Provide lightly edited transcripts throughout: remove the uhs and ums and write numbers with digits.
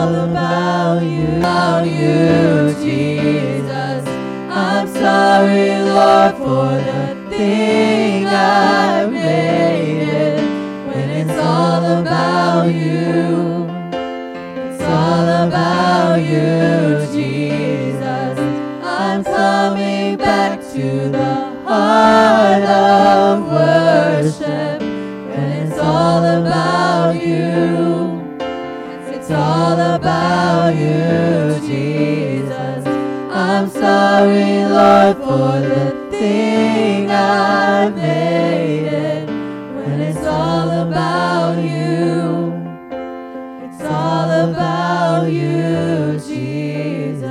all about you, Jesus. I'm sorry, Lord, for the thing I've made it. When it's all about you, it's all about you, Jesus. I'm coming back to the heart of worship. When it's all about you, it's all about you, Jesus. I'm sorry, Lord, for the thing I made it. When it's all about you, it's all about you, Jesus.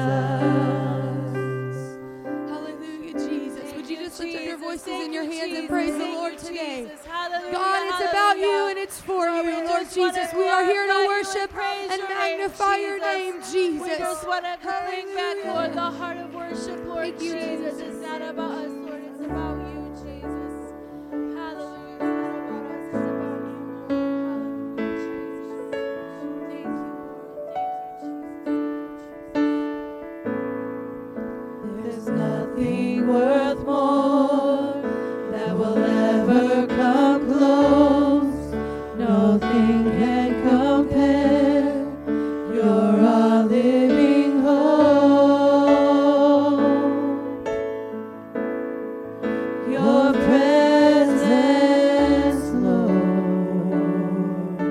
Hallelujah, Jesus. Would you just lift up your voices in your hands and praise the Lord today? God, it's about you and it's for you, Lord Jesus. We are here to worship and magnify your name, Jesus. We just want to bring back, Lord, the heart of worship, Lord Jesus. It's not about us, Lord. It's about you, Jesus. Hallelujah. It's not about us. It's about you. Hallelujah, Jesus. Thank you, Lord. Thank you, Jesus. There's nothing worth more that will ever come close. Nothing can compare. You're our living hope. Your presence, Lord.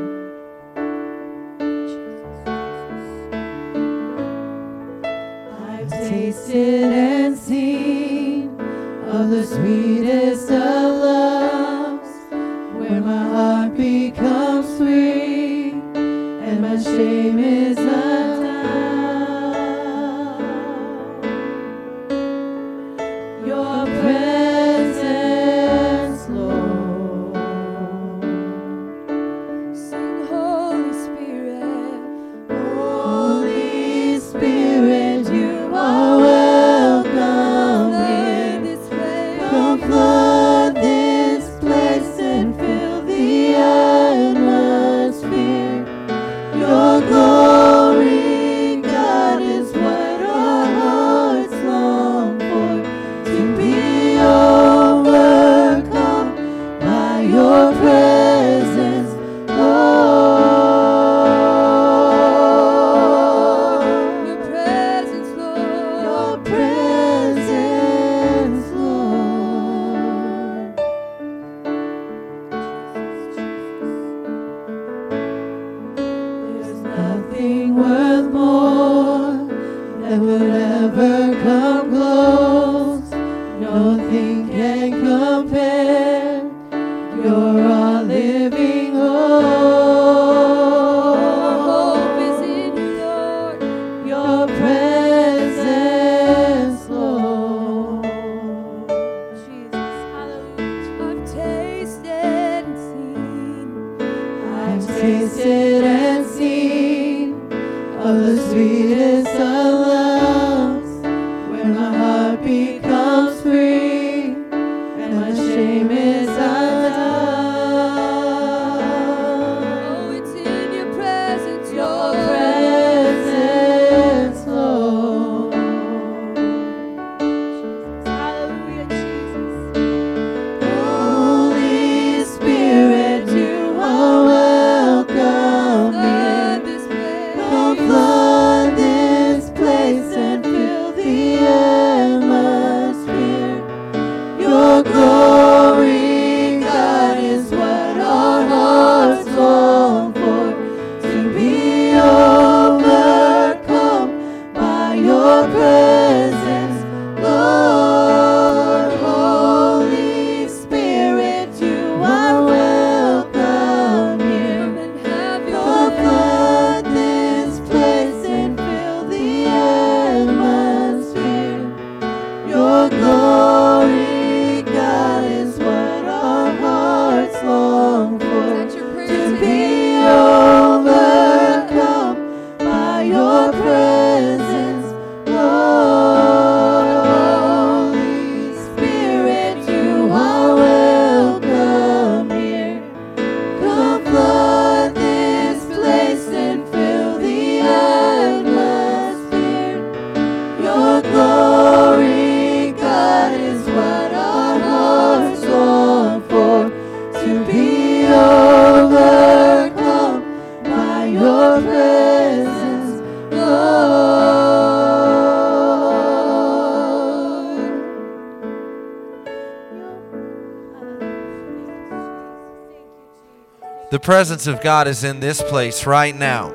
I've tasted and seen of the sweetest of loves, where my heart becomes free and my shame is undone. Your presence, Lord. Sing, Holy Spirit. Holy Spirit, you are welcome here. Come flood this place and fill the atmosphere. Your glory, God, is what our hearts long for. To be overcome by your presence, Lord. Your presence, Lord. Your presence, Lord. There's nothing worth more that will ever come close. Nothing can compare. You're our living hope is in you, Lord. Your presence, Lord. Jesus, hallelujah. I've tasted and seen of the sweetest of loves, where my heart becomes free and my shame is undone. Oh, it's in your presence, your presence, Lord. Hallelujah, Jesus. Holy Spirit, you are welcome here. Come flood this place. The presence of God is in this place right now.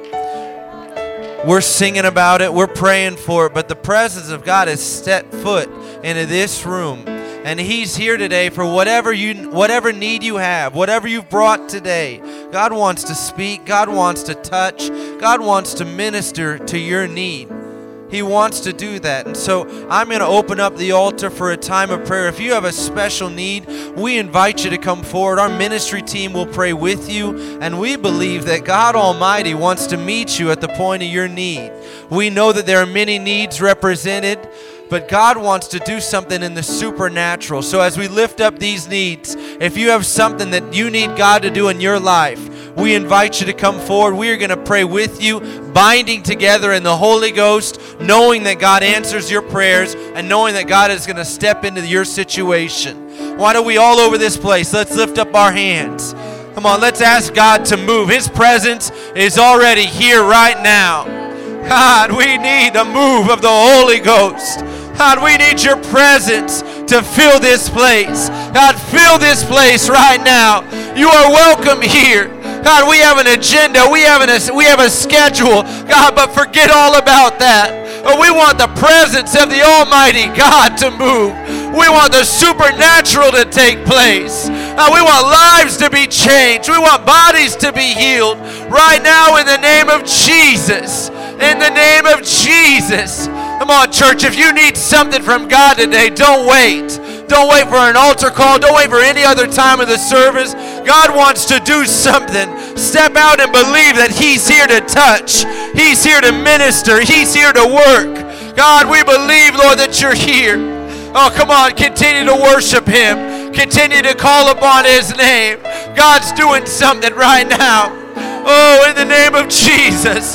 We're singing about it, we're praying for it, but the presence of God has set foot into this room. And He's here today for whatever need you have, whatever you've brought today. God wants to speak, God wants to touch, God wants to minister to your need. He wants to do that. And so I'm going to open up the altar for a time of prayer. If you have a special need, we invite you to come forward. Our ministry team will pray with you, and we believe that God Almighty wants to meet you at the point of your need. We know that there are many needs represented, but God wants to do something in the supernatural. So as we lift up these needs, if you have something that you need God to do in your life, we invite you to come forward. We are going to pray with you, binding together in the Holy Ghost, knowing that God answers your prayers and knowing that God is going to step into your situation. Why don't we all over this place, let's lift up our hands. Come on, let's ask God to move. His presence is already here right now. God, we need the move of the Holy Ghost. God, we need your presence to fill this place. God, fill this place right now. You are welcome here. God, we have an agenda. We have a schedule. God, but forget all about that. We want the presence of the Almighty God to move. We want the supernatural to take place. We want lives to be changed. We want bodies to be healed right now in the name of Jesus. In the name of Jesus. Come on, church, if you need something from God today, don't wait. Don't wait for an altar call. Don't wait for any other time of the service. God wants to do something. Step out and believe that He's here to touch. He's here to minister. He's here to work. God, we believe, Lord, that you're here. Oh, come on, continue to worship Him. Continue to call upon His name. God's doing something right now. Oh, in the name of Jesus.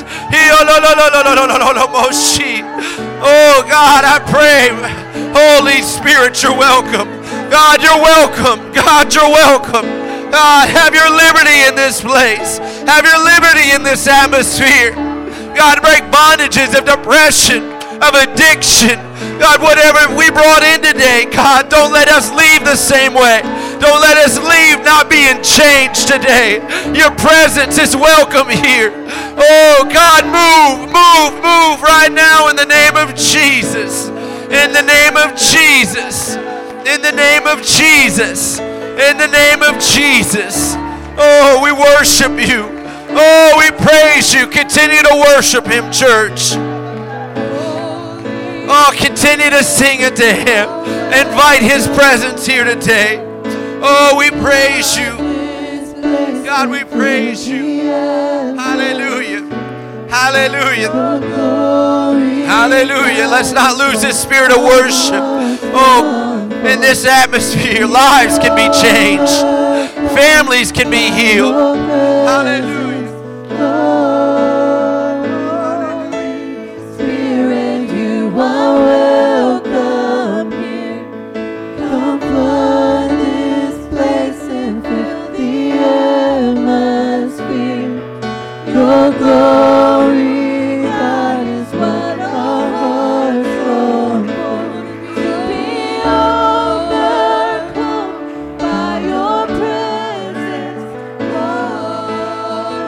Oh, God, I pray. Holy Spirit, you're welcome. God, you're welcome. God, you're welcome. God, have your liberty in this place. Have your liberty in this atmosphere. God, break bondages of depression, of addiction. God, whatever we brought in today, God, don't let us leave the same way. Don't let us leave not being changed today. Your presence is welcome here. Oh, God, move right now in the name of Jesus. In the name of Jesus. In the name of Jesus. In the name of Jesus. Oh, we worship you. Oh, we praise you. Continue to worship Him, church. Oh, continue to sing it to Him. Invite His presence here today. Oh, we praise you. God, we praise you. Hallelujah. Hallelujah. Hallelujah. Let's not lose this spirit of worship. Oh, in this atmosphere, lives can be changed. Families can be healed. Hallelujah. Spirit, you are welcome here. Come flood this place and fill the atmosphere. Your glory, God, is what our hearts long for. To be overcome by your presence, Lord.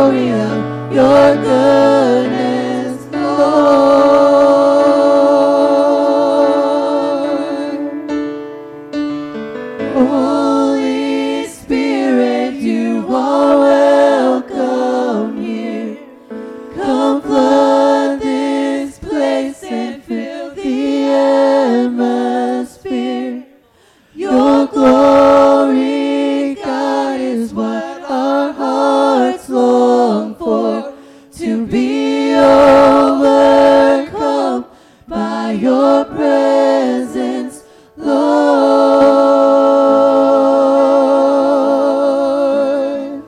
glory of your goodness, Lord. Holy Spirit, you are welcome here. Come flood this place and fill the atmosphere. Your glory, God, is what our hearts long for, to be overcome by your presence, Lord.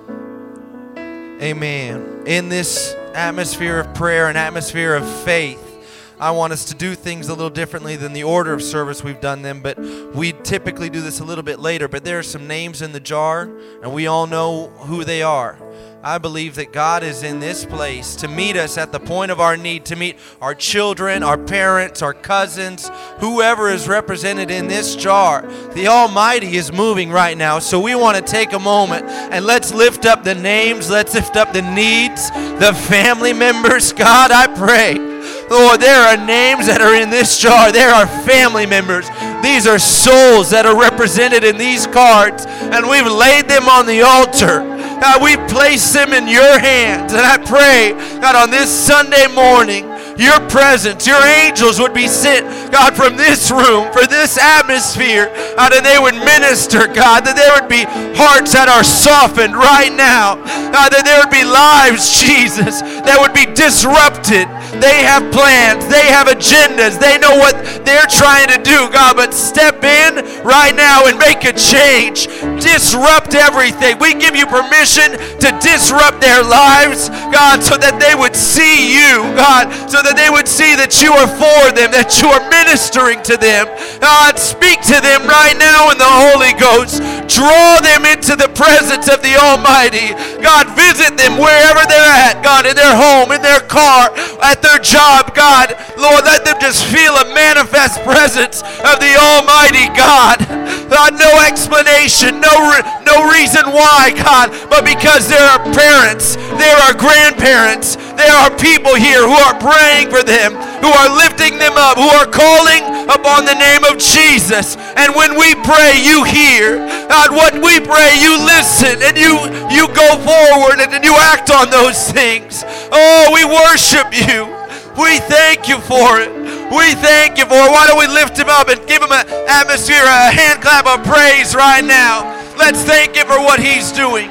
Amen. In this atmosphere of prayer and atmosphere of faith, I want us to do things a little differently than the order of service we've done them, but we typically do this a little bit later. But there are some names in the jar, and we all know who they are. I believe that God is in this place to meet us at the point of our need, to meet our children, our parents, our cousins, whoever is represented in this jar. The Almighty is moving right now, so we want to take a moment and let's lift up the names, let's lift up the needs, the family members. God, I pray, Lord, there are names that are in this jar. There are family members. These are souls that are represented in these cards, and we've laid them on the altar. God, we place them in your hands, and I pray, God, on this Sunday morning, your presence, your angels would be sent, God, from this room, for this atmosphere, God, and they would minister, God, that there would be hearts that are softened right now, God, that there would be lives, Jesus, that would be disrupted. They have plans, they have agendas, they know what they're trying to do, God, but step in right now and make a change. Disrupt everything. We give you permission to disrupt their lives, God, so that they would see you, God, so that they would see that you are for them, that you are ministering to them. God, speak to them right now in the Holy Ghost. Draw them into the presence of the Almighty. God, visit them wherever they're at, God, in their home, in their car, at their job, God. Lord, let them just feel a manifest presence of the Almighty God. God, no explanation, no reason why, God, but because there are parents, there are grandparents, there are people here who are praying for them, who are lifting them up, who are calling upon the name of Jesus. And when we pray, you hear. God, what we pray, you listen, and you go forward and you act on those things. Oh, we worship you. We thank you for it. We thank you for it. Why don't we lift him up and give him an atmosphere, a hand clap of praise right now. Let's thank him for what he's doing.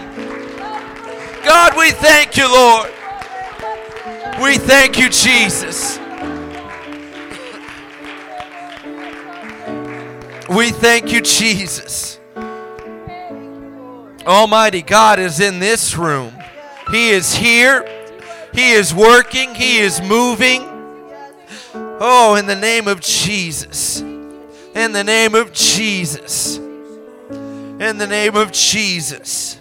God, we thank you, Lord. We thank you, Jesus. We thank you, Jesus. Almighty God is in this room. He is here. He is working. He is moving. Oh, in the name of Jesus. In the name of Jesus. In the name of Jesus.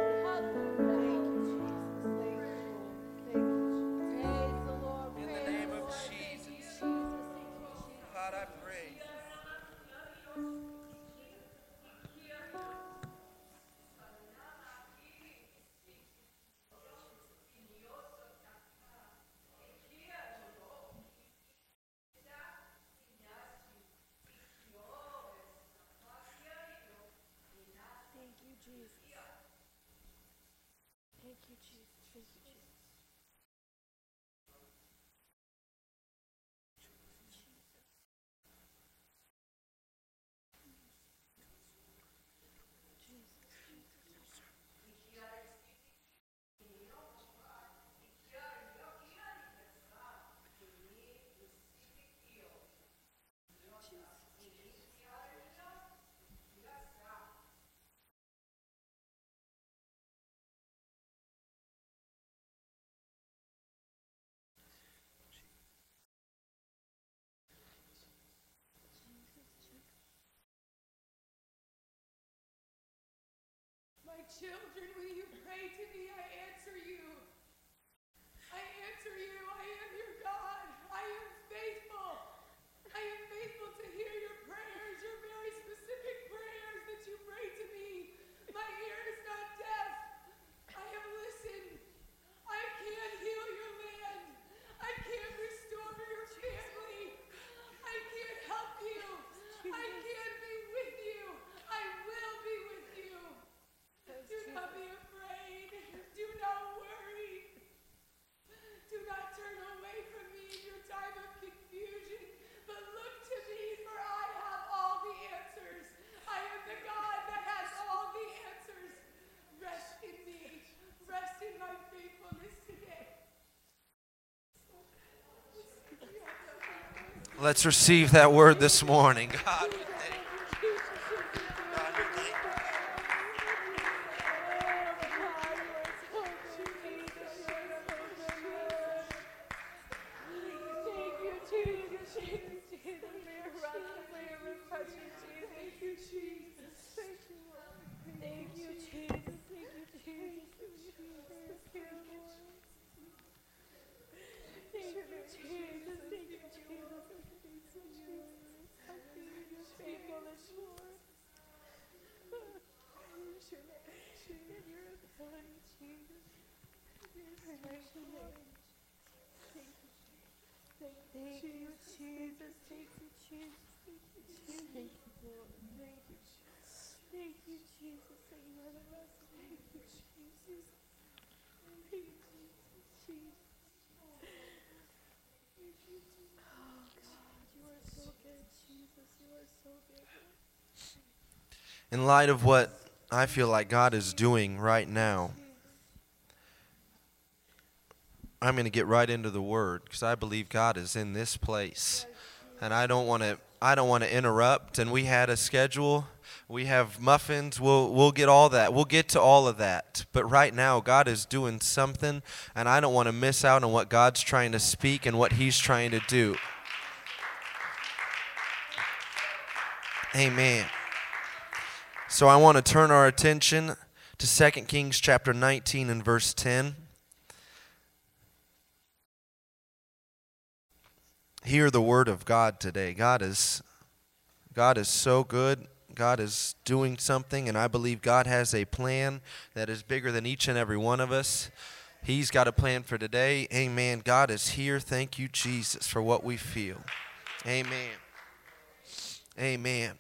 My children, when you pray to me, I answer you. I answer you. I am your God. I am faithful. I am faithful to hear your prayers, your very specific prayers that you pray to me. My ear is not deaf. I have listened. Let's receive that word this morning. God, we thank you. God, we thank you. In light of what I feel like God is doing right now, I'm going to get right into the Word because I believe God is in this place, and I don't want to interrupt. And we had a schedule. We have muffins. We'll get all that. We'll get to all of that. But right now, God is doing something, and I don't want to miss out on what God's trying to speak and what He's trying to do. Amen. So I want to turn our attention to 2 Kings chapter 19 and verse 10. Hear the word of God today. God is so good. God is doing something, and I believe God has a plan that is bigger than each and every one of us. He's got a plan for today. Amen. God is here. Thank you, Jesus, for what we feel. Amen. Amen.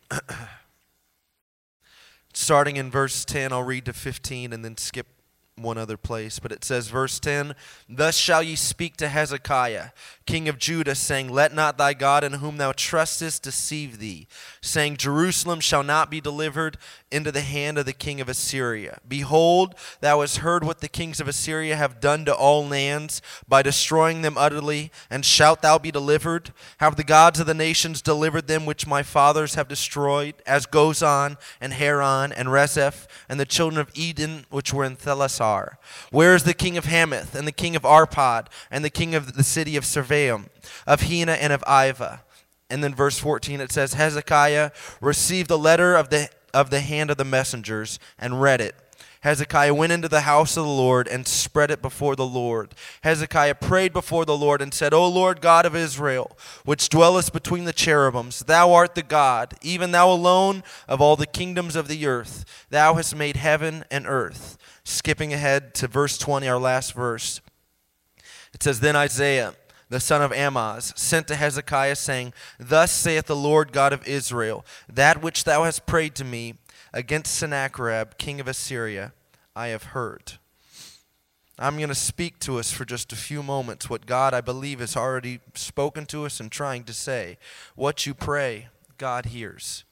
Starting in verse 10, I'll read to 15 and then skip one other place. But it says, verse 10, "Thus shall ye speak to Hezekiah, king of Judah, saying, Let not thy God in whom thou trustest deceive thee, saying, Jerusalem shall not be delivered into the hand of the king of Assyria. Behold, thou hast heard what the kings of Assyria have done to all lands by destroying them utterly, and shalt thou be delivered? Have the gods of the nations delivered them which my fathers have destroyed, as Gozan and Haran and Rezeph and the children of Eden which were in Thelasar? Where is the king of Hamath and the king of Arpad and the king of the city of Surveim, of Hena and of Iva?" And then verse 14 it says, "Hezekiah received the letter of the hand of the messengers and read it. Hezekiah went into the house of the Lord and spread it before the Lord. Hezekiah prayed before the Lord and said, O Lord God of Israel, which dwellest between the cherubims, thou art the God, even thou alone of all the kingdoms of the earth. Thou hast made heaven and earth." Skipping ahead to verse 20, our last verse. It says, "Then Isaiah, the son of Amoz, sent to Hezekiah, saying, Thus saith the Lord God of Israel, that which thou hast prayed to me against Sennacherib, king of Assyria, I have heard." I'm going to speak to us for just a few moments what God, I believe, has already spoken to us and trying to say. What you pray, God hears.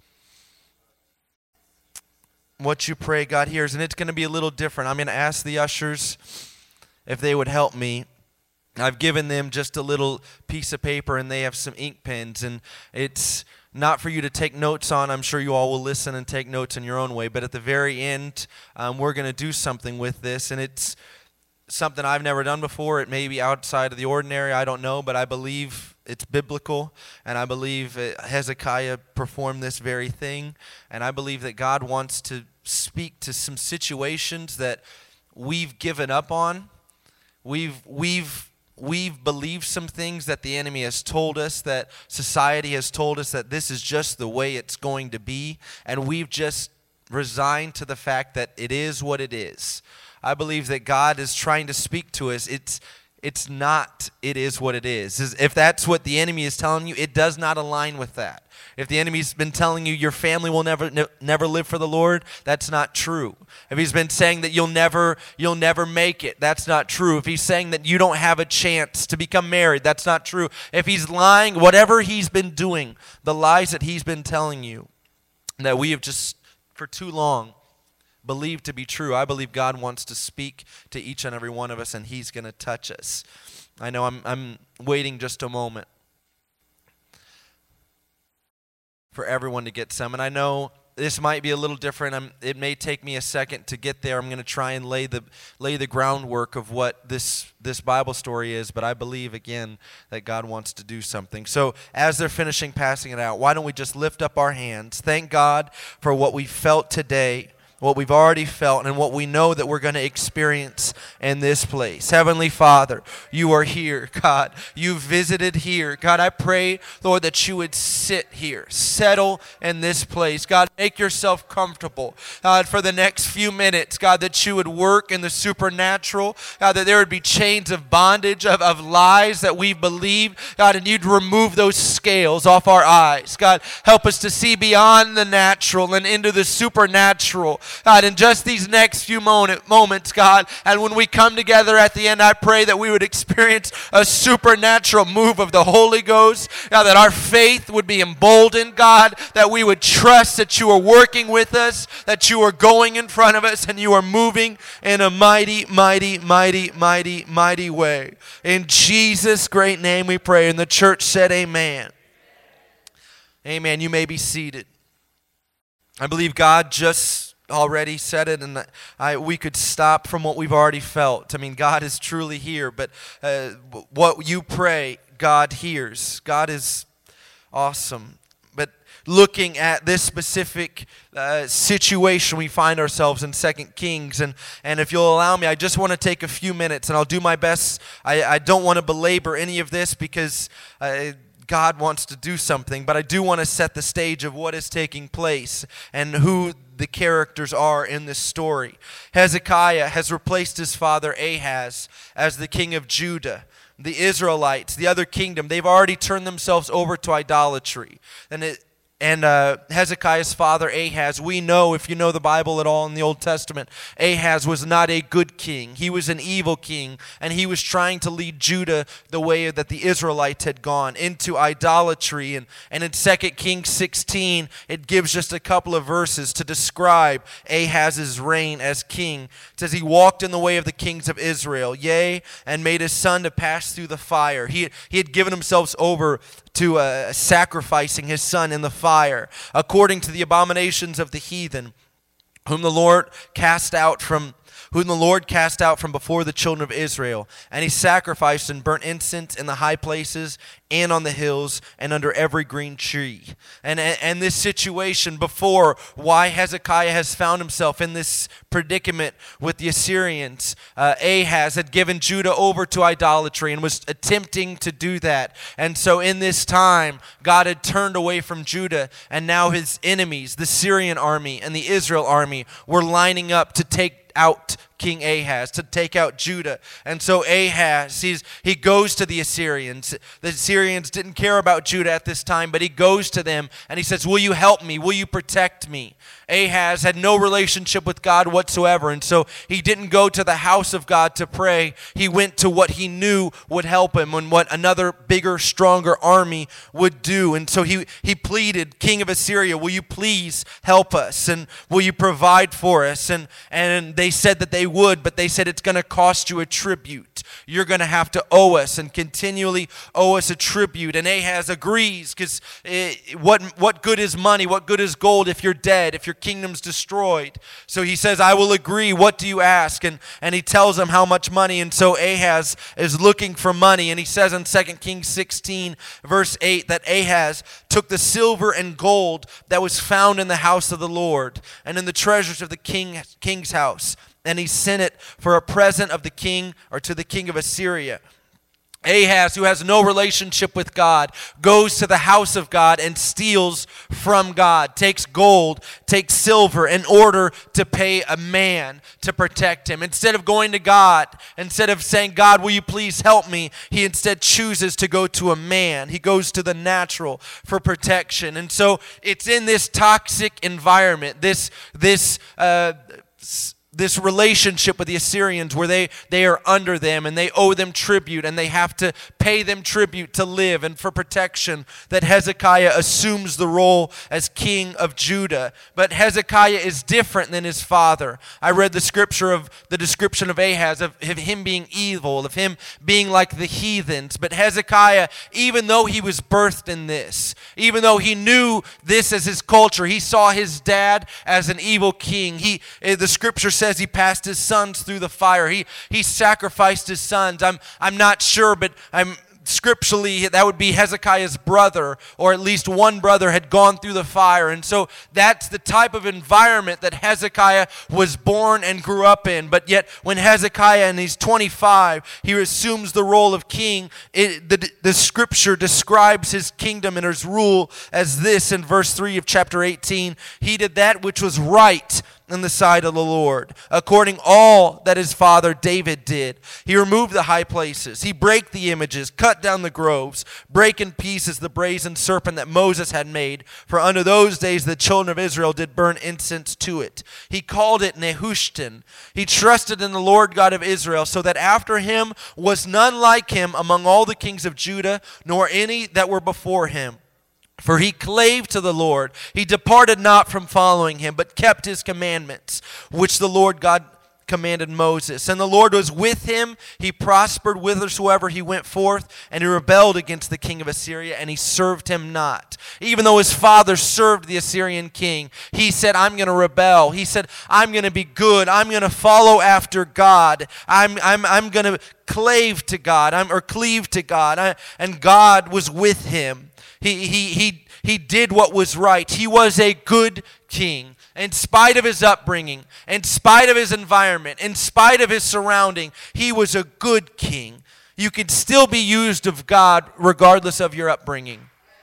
What you pray, God hears. And it's going to be a little different. I'm going to ask the ushers if they would help me. I've given them just a little piece of paper, and they have some ink pens. And it's not for you to take notes on. I'm sure you all will listen and take notes in your own way. But at the very end, we're going to do something with this. And it's something I've never done before. It may be outside of the ordinary. I don't know. But I believe it's biblical. And I believe Hezekiah performed this very thing. And I believe that God wants to speak to some situations that we've given up on. We've believed some things that the enemy has told us, that society has told us that this is just the way it's going to be, and we've just resigned to the fact that it is what it is. I believe that God is trying to speak to us. It's not, it is what it is. If that's what the enemy is telling you, it does not align with that. If the enemy's been telling you your family will never live for the Lord, that's not true. If he's been saying that you'll never make it, that's not true. If he's saying that you don't have a chance to become married, that's not true. If he's lying, whatever he's been doing, the lies that he's been telling you, that we have just for too long believed to be true, I believe God wants to speak to each and every one of us, and he's going to touch us. I know I'm waiting just a moment. for everyone to get some. And I know this might be a little different. It may take me a second to get there. I'm going to try and lay the groundwork of what this Bible story is, but I believe, again, that God wants to do something. So as they're finishing passing it out, why don't we just lift up our hands, thank God for what we felt today, what we've already felt, and what we know that we're going to experience in this place. Heavenly Father, you are here, God. You visited here. God, I pray, Lord, that you would sit here, settle in this place. God, make yourself comfortable. God, for the next few minutes, God, that you would work in the supernatural. God, that there would be chains of bondage, of lies that we believe. God, and you'd remove those scales off our eyes. God, help us to see beyond the natural and into the supernatural. God, in just these next few moments, God, and when we come together at the end, I pray that we would experience a supernatural move of the Holy Ghost. God, that our faith would be emboldened, God, that we would trust that you are working with us, that you are going in front of us, and you are moving in a mighty, mighty, mighty, mighty, mighty way. In Jesus' great name we pray. And the church said amen. Amen. You may be seated. I believe God just already said it, and we could stop from what we've already felt. I mean, God is truly here, but what you pray, God hears. God is awesome. But looking at this specific situation we find ourselves in 2 Kings, and if you'll allow me, I just want to take a few minutes, and I'll do my best. I don't want to belabor any of this because God wants to do something, but I do want to set the stage of what is taking place and who the characters are in this story. Hezekiah has replaced his father Ahaz as the king of Judah. The Israelites, the other kingdom, they've already turned themselves over to idolatry. And Hezekiah's father Ahaz, we know, if you know the Bible at all in the Old Testament, Ahaz was not a good king. He was an evil king, and he was trying to lead Judah the way that the Israelites had gone, into idolatry. And in 2 Kings 16, it gives just a couple of verses to describe Ahaz's reign as king. It says, he walked in the way of the kings of Israel, yea, and made his son to pass through the fire. He had given himself over to sacrificing his son in the fire, according to the abominations of the heathen, whom the Lord cast out from before the children of Israel. And he sacrificed and burnt incense in the high places and on the hills and under every green tree. And this situation before, why Hezekiah has found himself in this predicament with the Assyrians. Ahaz had given Judah over to idolatry and was attempting to do that. And so in this time, God had turned away from Judah, and now his enemies, the Syrian army and the Israel army, were lining up to take out King Ahaz, to take out Judah. And so Ahaz, he goes to the Assyrians. The Assyrians didn't care about Judah at this time, but he goes to them and he says, will you help me? Will you protect me? Ahaz had no relationship with God whatsoever, and so he didn't go to the house of God to pray. He went to what he knew would help him and what another bigger, stronger army would do. And so he pleaded, King of Assyria, will you please help us, and will you provide for us? And they said that they would, but they said it's going to cost you a tribute. You're going to have to owe us and continually owe us a tribute. And Ahaz agrees, because what good is money? What good is gold if you're dead, if your kingdom's destroyed? So he says, I will agree. What do you ask? And he tells them how much money. And so Ahaz is looking for money. And he says in 2 Kings 16, verse 8, that Ahaz took the silver and gold that was found in the house of the Lord and in the treasures of the king's house, and he sent it for a present of the king, or to the king of Assyria. Ahaz, who has no relationship with God, goes to the house of God and steals from God, takes gold, takes silver in order to pay a man to protect him. Instead of going to God, instead of saying, God, will you please help me? He instead chooses to go to a man. He goes to the natural for protection. And so it's in this toxic environment, this relationship with the Assyrians where they are under them and they owe them tribute and they have to pay pay them tribute to live and for protection that Hezekiah assumes the role as king of Judah. But Hezekiah is different than his father. I read the scripture of the description of Ahaz, of him being evil, of him being like the heathens. But Hezekiah, even though he was birthed in this, even though he knew this as his culture, he saw his dad as an evil king. The scripture says he passed his sons through the fire. He sacrificed his sons. I'm not sure, but scripturally, that would be Hezekiah's brother, or at least one brother had gone through the fire. And so that's the type of environment that Hezekiah was born and grew up in. But yet, when Hezekiah, and he's 25, he assumes the role of king. The scripture describes his kingdom and his rule as this in verse 3 of chapter 18. He did that which was right in the sight of the Lord, according all that his father David did. He removed the high places. He brake the images, cut down the groves, brake in pieces the brazen serpent that Moses had made. For unto those days the children of Israel did burn incense to it. He called it Nehushtan. He trusted in the Lord God of Israel, so that after him was none like him among all the kings of Judah, nor any that were before him. For he clave to the Lord. He departed not from following him, but kept his commandments, which the Lord God commanded Moses. And the Lord was with him. He prospered whithersoever he went forth, and he rebelled against the king of Assyria, and he served him not. Even though his father served the Assyrian king, he said, I'm going to rebel. He said, I'm going to be good. I'm going to follow after God. I'm going to cleave to God. And God was with him. He did what was right. He was a good king. In spite of his upbringing, in spite of his environment, in spite of his surrounding, he was a good king. You can still be used of God regardless of your upbringing.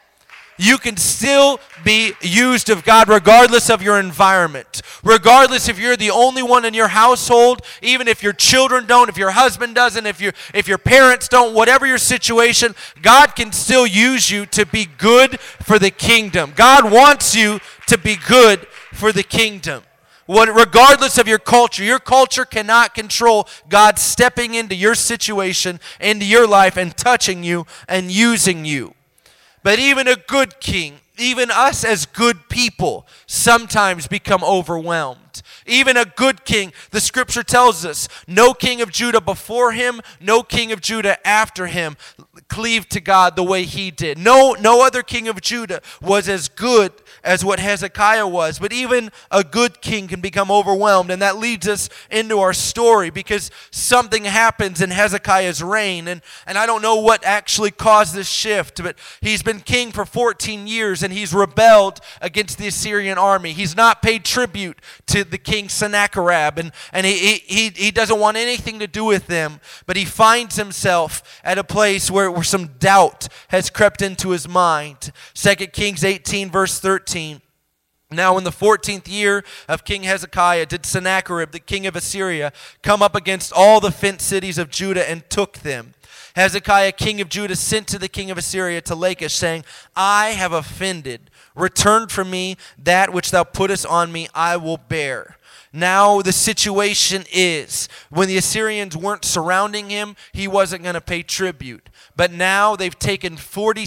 You can still be used of God regardless of your environment. Regardless if you're the only one in your household, even if your children don't, if your husband doesn't, if your parents don't, whatever your situation, God can still use you to be good for the kingdom. God wants you to be good for the kingdom. Regardless of your culture cannot control God stepping into your situation, into your life, and touching you and using you. But even a good king, even us as good people, sometimes become overwhelmed. Even a good king, the scripture tells us, no king of Judah before him, no king of Judah after him cleaved to God the way he did. No other king of Judah was as good as what Hezekiah was. But even a good king can become overwhelmed. And that leads us into our story, because something happens in Hezekiah's reign. And I don't know what actually caused this shift, but he's been king for 14 years and he's rebelled against the Assyrian army. He's not paid tribute to the king Sennacherib, and he doesn't want anything to do with them. But he finds himself at a place where some doubt has crept into his mind. 2 Kings 18 verse 13. Now in the 14th year of King Hezekiah did Sennacherib, the king of Assyria, come up against all the fenced cities of Judah and took them. Hezekiah, king of Judah, sent to the king of Assyria to Lachish, saying, I have offended. Return from me that which thou puttest on me, I will bear. Now the situation is, when the Assyrians weren't surrounding him, he wasn't going to pay tribute. But now they've taken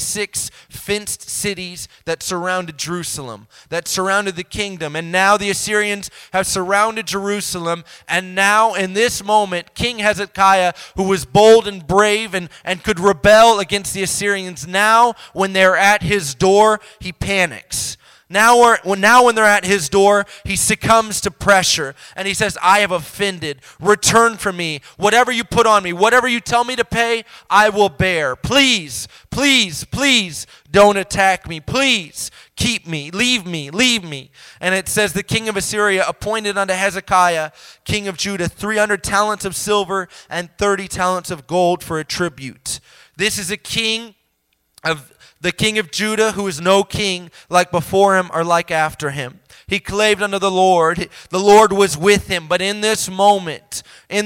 46 fenced cities that surrounded Jerusalem, that surrounded the kingdom. And now the Assyrians have surrounded Jerusalem. And now in this moment, King Hezekiah, who was bold and brave and could rebel against the Assyrians, now when they're at his door, he panics. Now when they're at his door, he succumbs to pressure. And he says, I have offended. Return from me. Whatever you put on me, whatever you tell me to pay, I will bear. Please, please, please don't attack me. Please keep me. Leave me. Leave me. And it says the king of Assyria appointed unto Hezekiah, king of Judah, 300 talents of silver and 30 talents of gold for a tribute. This is a king of the king of Judah, who is no king like before him or like after him. He claved unto the Lord. The Lord was with him. But in this moment, he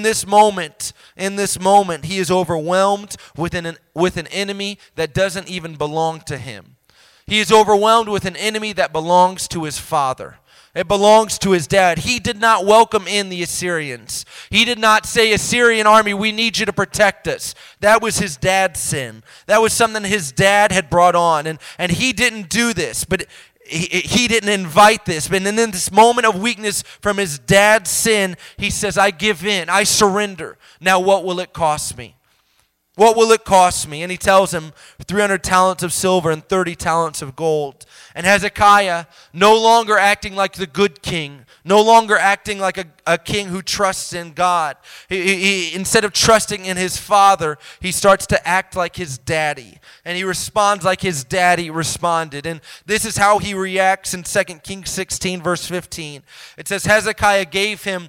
is overwhelmed with an enemy that doesn't even belong to him. He is overwhelmed with an enemy that belongs to his father. It belongs to his dad. He did not welcome in the Assyrians. He did not say, Assyrian army, we need you to protect us. That was his dad's sin. That was something his dad had brought on. And he didn't do this, but he didn't invite this. But in this moment of weakness from his dad's sin, he says, I give in. I surrender. Now what will it cost me? What will it cost me? And he tells him 300 talents of silver and 30 talents of gold. And Hezekiah, no longer acting like the good king, no longer acting like a king who trusts in God. He, instead of trusting in his father, he starts to act like his daddy. And he responds like his daddy responded. And this is how he reacts in 2 Kings 16, verse 15. It says, Hezekiah gave him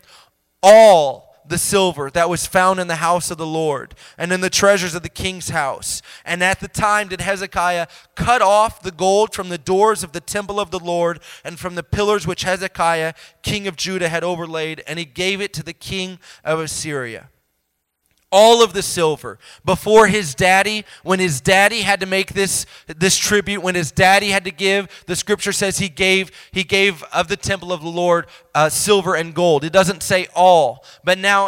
all the silver that was found in the house of the Lord and in the treasures of the king's house. And at the time did Hezekiah cut off the gold from the doors of the temple of the Lord and from the pillars which Hezekiah, king of Judah, had overlaid, and he gave it to the king of Assyria. All of the silver before his daddy, when his daddy had to make this tribute, when his daddy had to give, the scripture says he gave of the temple of the Lord silver and gold. It doesn't say all, but now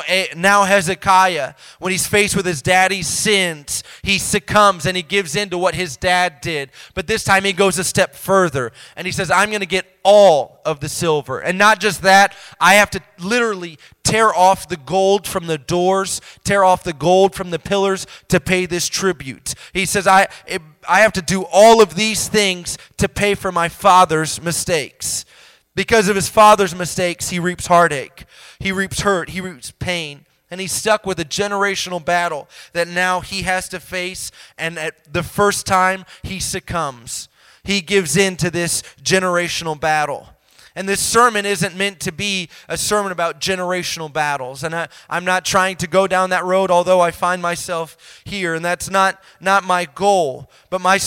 Hezekiah, when he's faced with his daddy's sins, he succumbs and he gives in to what his dad did. But this time he goes a step further and he says, I'm going to get all of the silver. And not just that, I have to literally tear off the gold from the doors, tear off the gold from the pillars to pay this tribute. He says, I have to do all of these things to pay for my father's mistakes. Because of his father's mistakes, he reaps heartache, he reaps hurt, he reaps pain. And he's stuck with a generational battle that now he has to face. And at the first time, he succumbs. He gives in to this generational battle. And this sermon isn't meant to be a sermon about generational battles. And I'm not trying to go down that road, although I find myself here. And that's not my goal. But my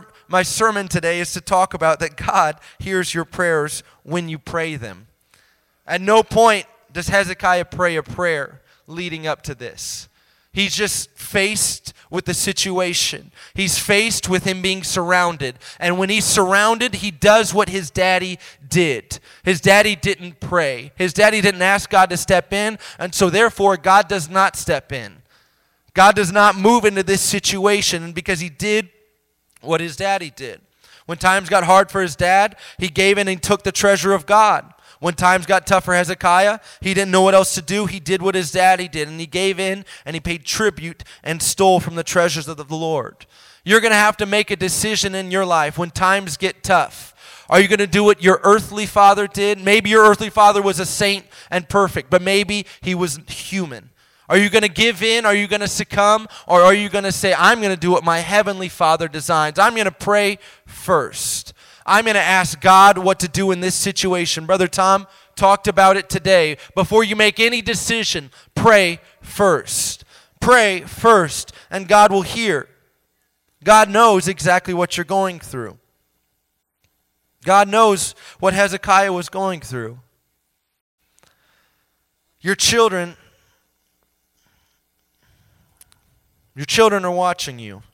sermon today is to talk about that God hears your prayers when you pray them. At no point does Hezekiah pray a prayer leading up to this. He's just faced with the situation. He's faced with him being surrounded. And when he's surrounded, he does what his daddy did. His daddy didn't pray. His daddy didn't ask God to step in. And so therefore, God does not step in. God does not move into this situation because he did what his daddy did. When times got hard for his dad, he gave in and took the treasure of God. When times got tough for Hezekiah, he didn't know what else to do. He did what his daddy did, and he gave in, and he paid tribute and stole from the treasures of the Lord. You're going to have to make a decision in your life when times get tough. Are you going to do what your earthly father did? Maybe your earthly father was a saint and perfect, but maybe he was human. Are you going to give in? Are you going to succumb? Or are you going to say, I'm going to do what my heavenly Father designs? I'm going to pray first. I'm going to ask God what to do in this situation. Brother Tom talked about it today. Before you make any decision, pray first. Pray first, and God will hear. God knows exactly what you're going through. God knows what Hezekiah was going through. Your children are watching you.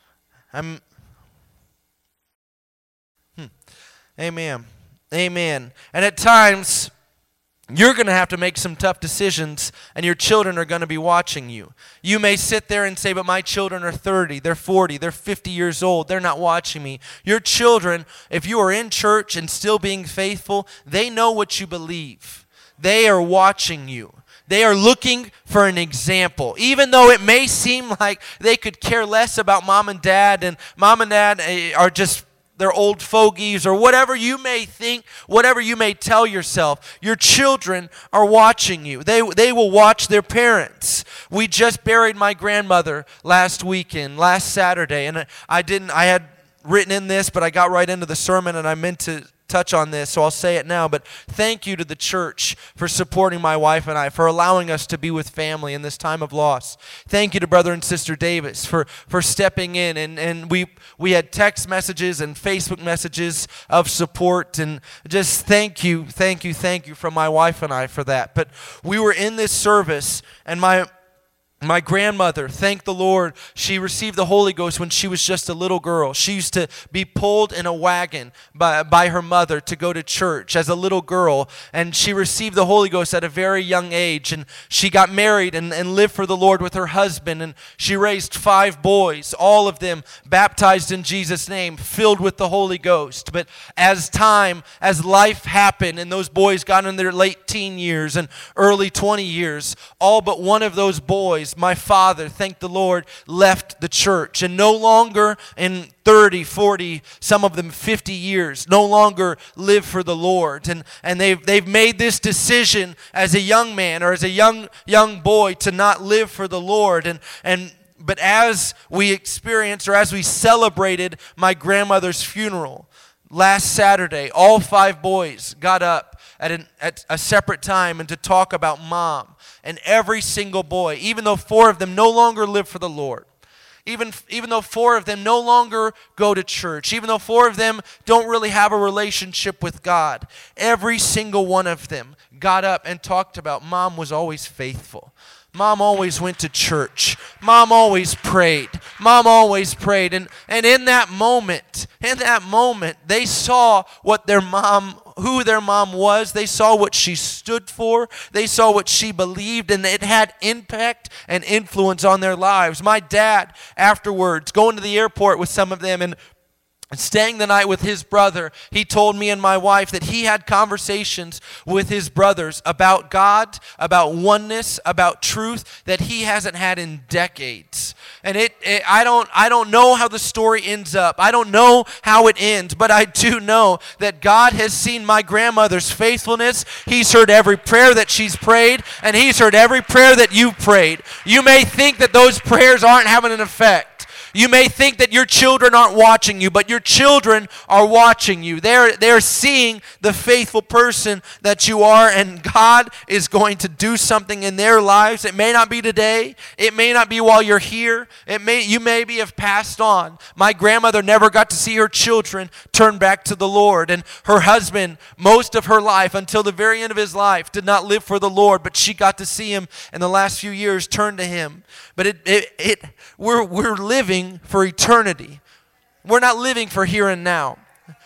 Amen. Amen. And at times, you're going to have to make some tough decisions, and your children are going to be watching you. You may sit there and say, but my children are 30, they're 40, they're 50 years old, they're not watching me. Your children, if you are in church and still being faithful, they know what you believe. They are watching you. They are looking for an example. Even though it may seem like they could care less about mom and dad are just they're old fogies or whatever you may think, whatever you may tell yourself, your children are watching you. They will watch their parents. We just buried my grandmother last Saturday, and I had written in this, but I got right into the sermon and I meant to touch on this, so I'll say it now. But thank you to the church for supporting my wife and I, for allowing us to be with family in this time of loss. Thank you to Brother and Sister Davis for stepping in, and we had text messages and Facebook messages of support, and just thank you from my wife and I for that. But we were in this service, and my My grandmother, thank the Lord, she received the Holy Ghost when she was just a little girl. She used to be pulled in a wagon by her mother to go to church as a little girl, and she received the Holy Ghost at a very young age, and she got married and lived for the Lord with her husband, and she raised 5 boys, all of them baptized in Jesus' name, filled with the Holy Ghost. But as life happened, and those boys got in their late teen years and early 20 years, all but one of those boys, my father, thank the Lord, left the church, and no longer in 30, 40, some of them 50 years, no longer live for the Lord. And they've made this decision as a young man or as a young boy to not live for the Lord. But as we experienced or as we celebrated my grandmother's funeral last Saturday, all 5 boys got up at a separate time and to talk about Mom. And every single boy, even though 4 of them no longer live for the Lord, even though 4 of them no longer go to church, even though 4 of them don't really have a relationship with God, every single one of them got up and talked about Mom was always faithful. Mom always went to church. Mom always prayed. Mom always prayed. And in that moment, they saw who their mom was. They saw what she stood for. They saw what she believed, and it had impact and influence on their lives. My dad, afterwards, going to the airport with some of them and staying the night with his brother, he told me and my wife that he had conversations with his brothers about God, about oneness, about truth that he hasn't had in decades. And I don't know how the story ends up. I don't know how it ends, but I do know that God has seen my grandmother's faithfulness. He's heard every prayer that she's prayed, and He's heard every prayer that you've prayed. You may think that those prayers aren't having an effect. You may think that your children aren't watching you, but your children are watching you. They're seeing the faithful person that you are, and God is going to do something in their lives. It may not be today. It may not be while you're here. You may have passed on. My grandmother never got to see her children turn back to the Lord, and her husband, most of her life, until the very end of his life, did not live for the Lord, but she got to see him in the last few years turn to Him. But we're living for eternity. We're not living for here and now.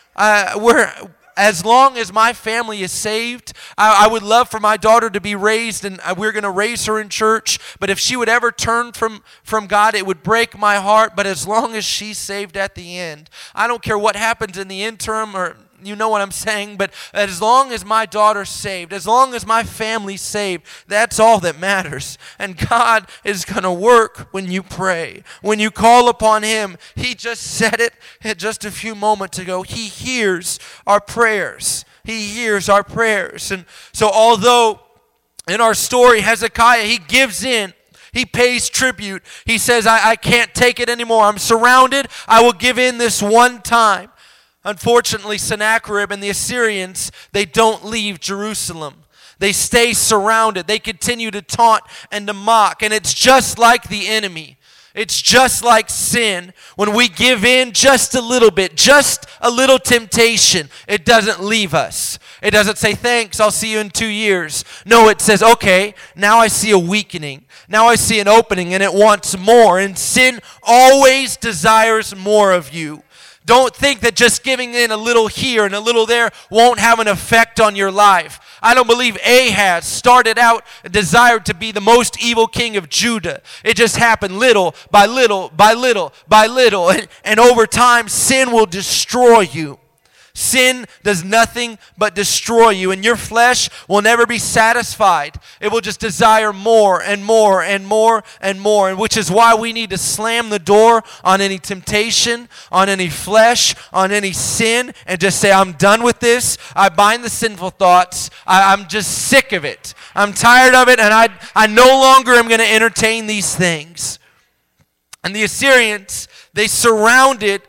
As long as my family is saved, I would love for my daughter to be raised, and we're going to raise her in church. But if she would ever turn from God, it would break my heart. But as long as she's saved at the end, I don't care what happens in the interim, or you know what I'm saying, but as long as my daughter's saved, as long as my family's saved, that's all that matters. And God is going to work when you pray. When you call upon Him, He just said it just a few moments ago. He hears our prayers. He hears our prayers. And so although in our story, Hezekiah, he gives in. He pays tribute. He says, I can't take it anymore. I'm surrounded. I will give in this one time. Unfortunately, Sennacherib and the Assyrians, they don't leave Jerusalem. They stay surrounded. They continue to taunt and to mock. And it's just like the enemy. It's just like sin. When we give in just a little bit, just a little temptation, it doesn't leave us. It doesn't say, thanks, I'll see you in 2 years. No, it says, okay, now I see a weakening. Now I see an opening, and it wants more. And sin always desires more of you. Don't think that just giving in a little here and a little there won't have an effect on your life. I don't believe Ahaz started out and desired to be the most evil king of Judah. It just happened little by little by little by little. And over time, sin will destroy you. Sin does nothing but destroy you, and your flesh will never be satisfied. It will just desire more and more and more and more, and which is why we need to slam the door on any temptation, on any flesh, on any sin, and just say, I'm done with this. I bind the sinful thoughts. I'm just sick of it. I'm tired of it, and I no longer am going to entertain these things. And the Assyrians, they surrounded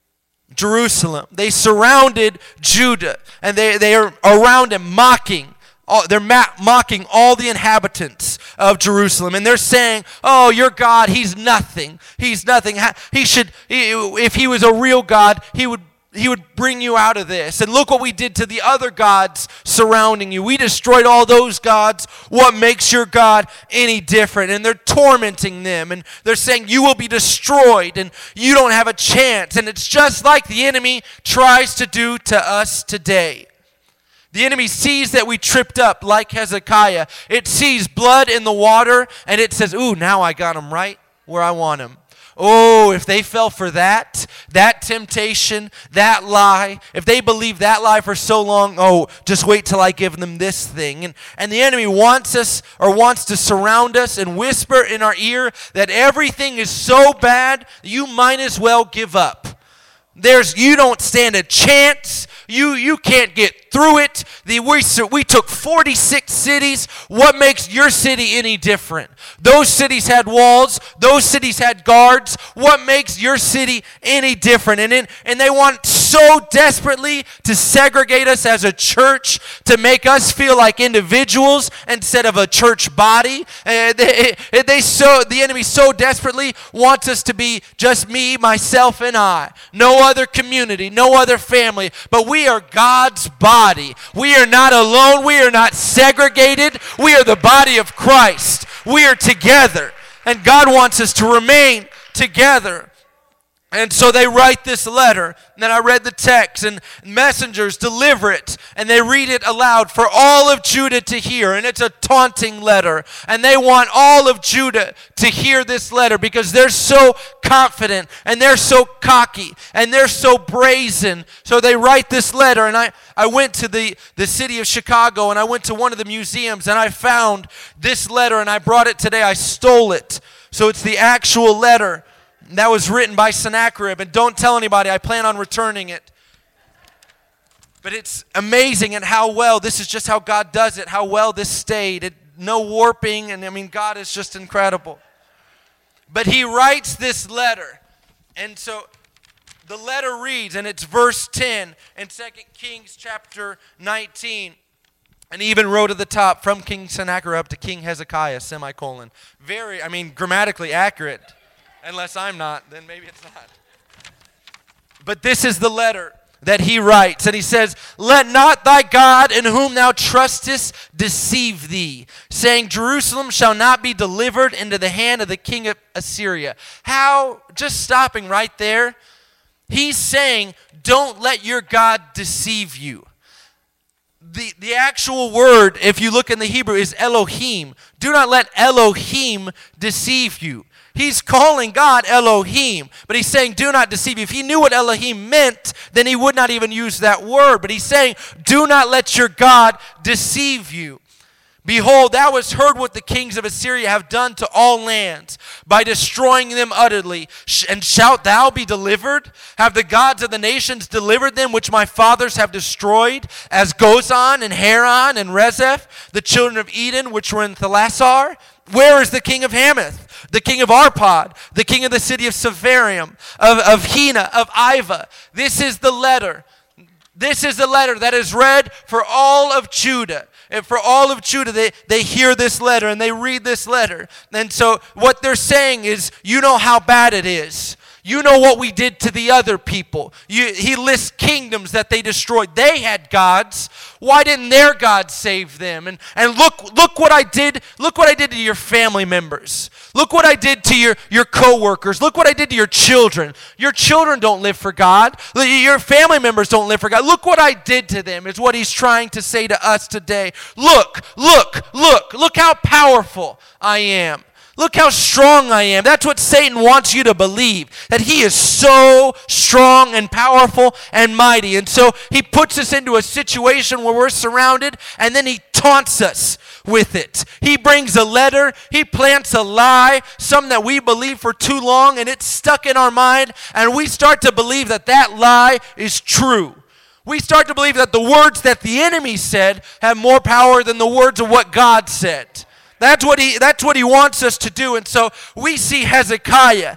Jerusalem. They surrounded Judah, and they are around him mocking. They're mocking all the inhabitants of Jerusalem, and they're saying, "Oh, your God, He's nothing. He's nothing. If He was a real God, He would bring you out of this. And look what we did to the other gods surrounding you. We destroyed all those gods. What makes your God any different? And they're tormenting them. And they're saying you will be destroyed and you don't have a chance. And it's just like the enemy tries to do to us today. The enemy sees that we tripped up like Hezekiah. It sees blood in the water and it says, ooh, now I got him right where I want him. Oh, if they fell for that temptation, that lie, if they believed that lie for so long, oh, just wait till I give them this thing. And the enemy wants to surround us and whisper in our ear that everything is so bad, you might as well give up. You don't stand a chance. You can't get through it. We took 46 cities. What makes your city any different? Those cities had walls. Those cities had guards. What makes your city any different? And they want so desperately to segregate us as a church, to make us feel like individuals instead of a church body. The enemy so desperately wants us to be just me, myself, and I. No other community, no other family. But we are God's body. We are not alone. We are not segregated. We are the body of Christ. We are together. And God wants us to remain together. And so they write this letter, and then I read the text, and messengers deliver it, and they read it aloud for all of Judah to hear, and it's a taunting letter, and they want all of Judah to hear this letter because they're so confident, and they're so cocky, and they're so brazen. So they write this letter, and I went to the city of Chicago, and I went to one of the museums, and I found this letter, and I brought it today. I stole it. So it's the actual letter that was written by Sennacherib, and don't tell anybody, I plan on returning it. But it's amazing and how well, this is just how God does it, how well this stayed. No warping, and I mean, God is just incredible. But he writes this letter, and so the letter reads, and it's verse 10 in 2 Kings chapter 19. And he even wrote at the top, from King Sennacherib to King Hezekiah, semicolon. Grammatically accurate. Unless I'm not, then maybe it's not. But this is the letter that he writes. And he says, let not thy God in whom thou trustest deceive thee, saying, Jerusalem shall not be delivered into the hand of the king of Assyria. How? Just stopping right there. He's saying, don't let your God deceive you. The actual word, if you look in the Hebrew, is Elohim. Do not let Elohim deceive you. He's calling God Elohim, but he's saying, do not deceive you. If he knew what Elohim meant, then he would not even use that word. But he's saying, do not let your God deceive you. Behold, thou hast heard what the kings of Assyria have done to all lands by destroying them utterly. And shalt thou be delivered? Have the gods of the nations delivered them which my fathers have destroyed, as Gozan and Haran and Rezeph, the children of Eden which were in Thalasar? Where is the king of Hamath, the king of Arpad, the king of the city of Sepharvaim, of Hena, of Iva? This is the letter. This is the letter that is read for all of Judah. And for all of Judah, they hear this letter and they read this letter. And so what they're saying is, you know how bad it is. You know what we did to the other people. He lists kingdoms that they destroyed. They had gods. Why didn't their God save them? And look what I did. Look what I did to your family members. Look what I did to your co-workers. Look what I did to your children. Your children don't live for God. Your family members don't live for God. Look what I did to them is what he's trying to say to us today. Look how powerful I am. Look how strong I am. That's what Satan wants you to believe, that he is so strong and powerful and mighty. And so he puts us into a situation where we're surrounded, and then he taunts us with it. He brings a letter, he plants a lie, some that we believe for too long, and it's stuck in our mind, and we start to believe that that lie is true. We start to believe that the words that the enemy said have more power than the words of what God said. That's what he wants us to do. And so we see Hezekiah,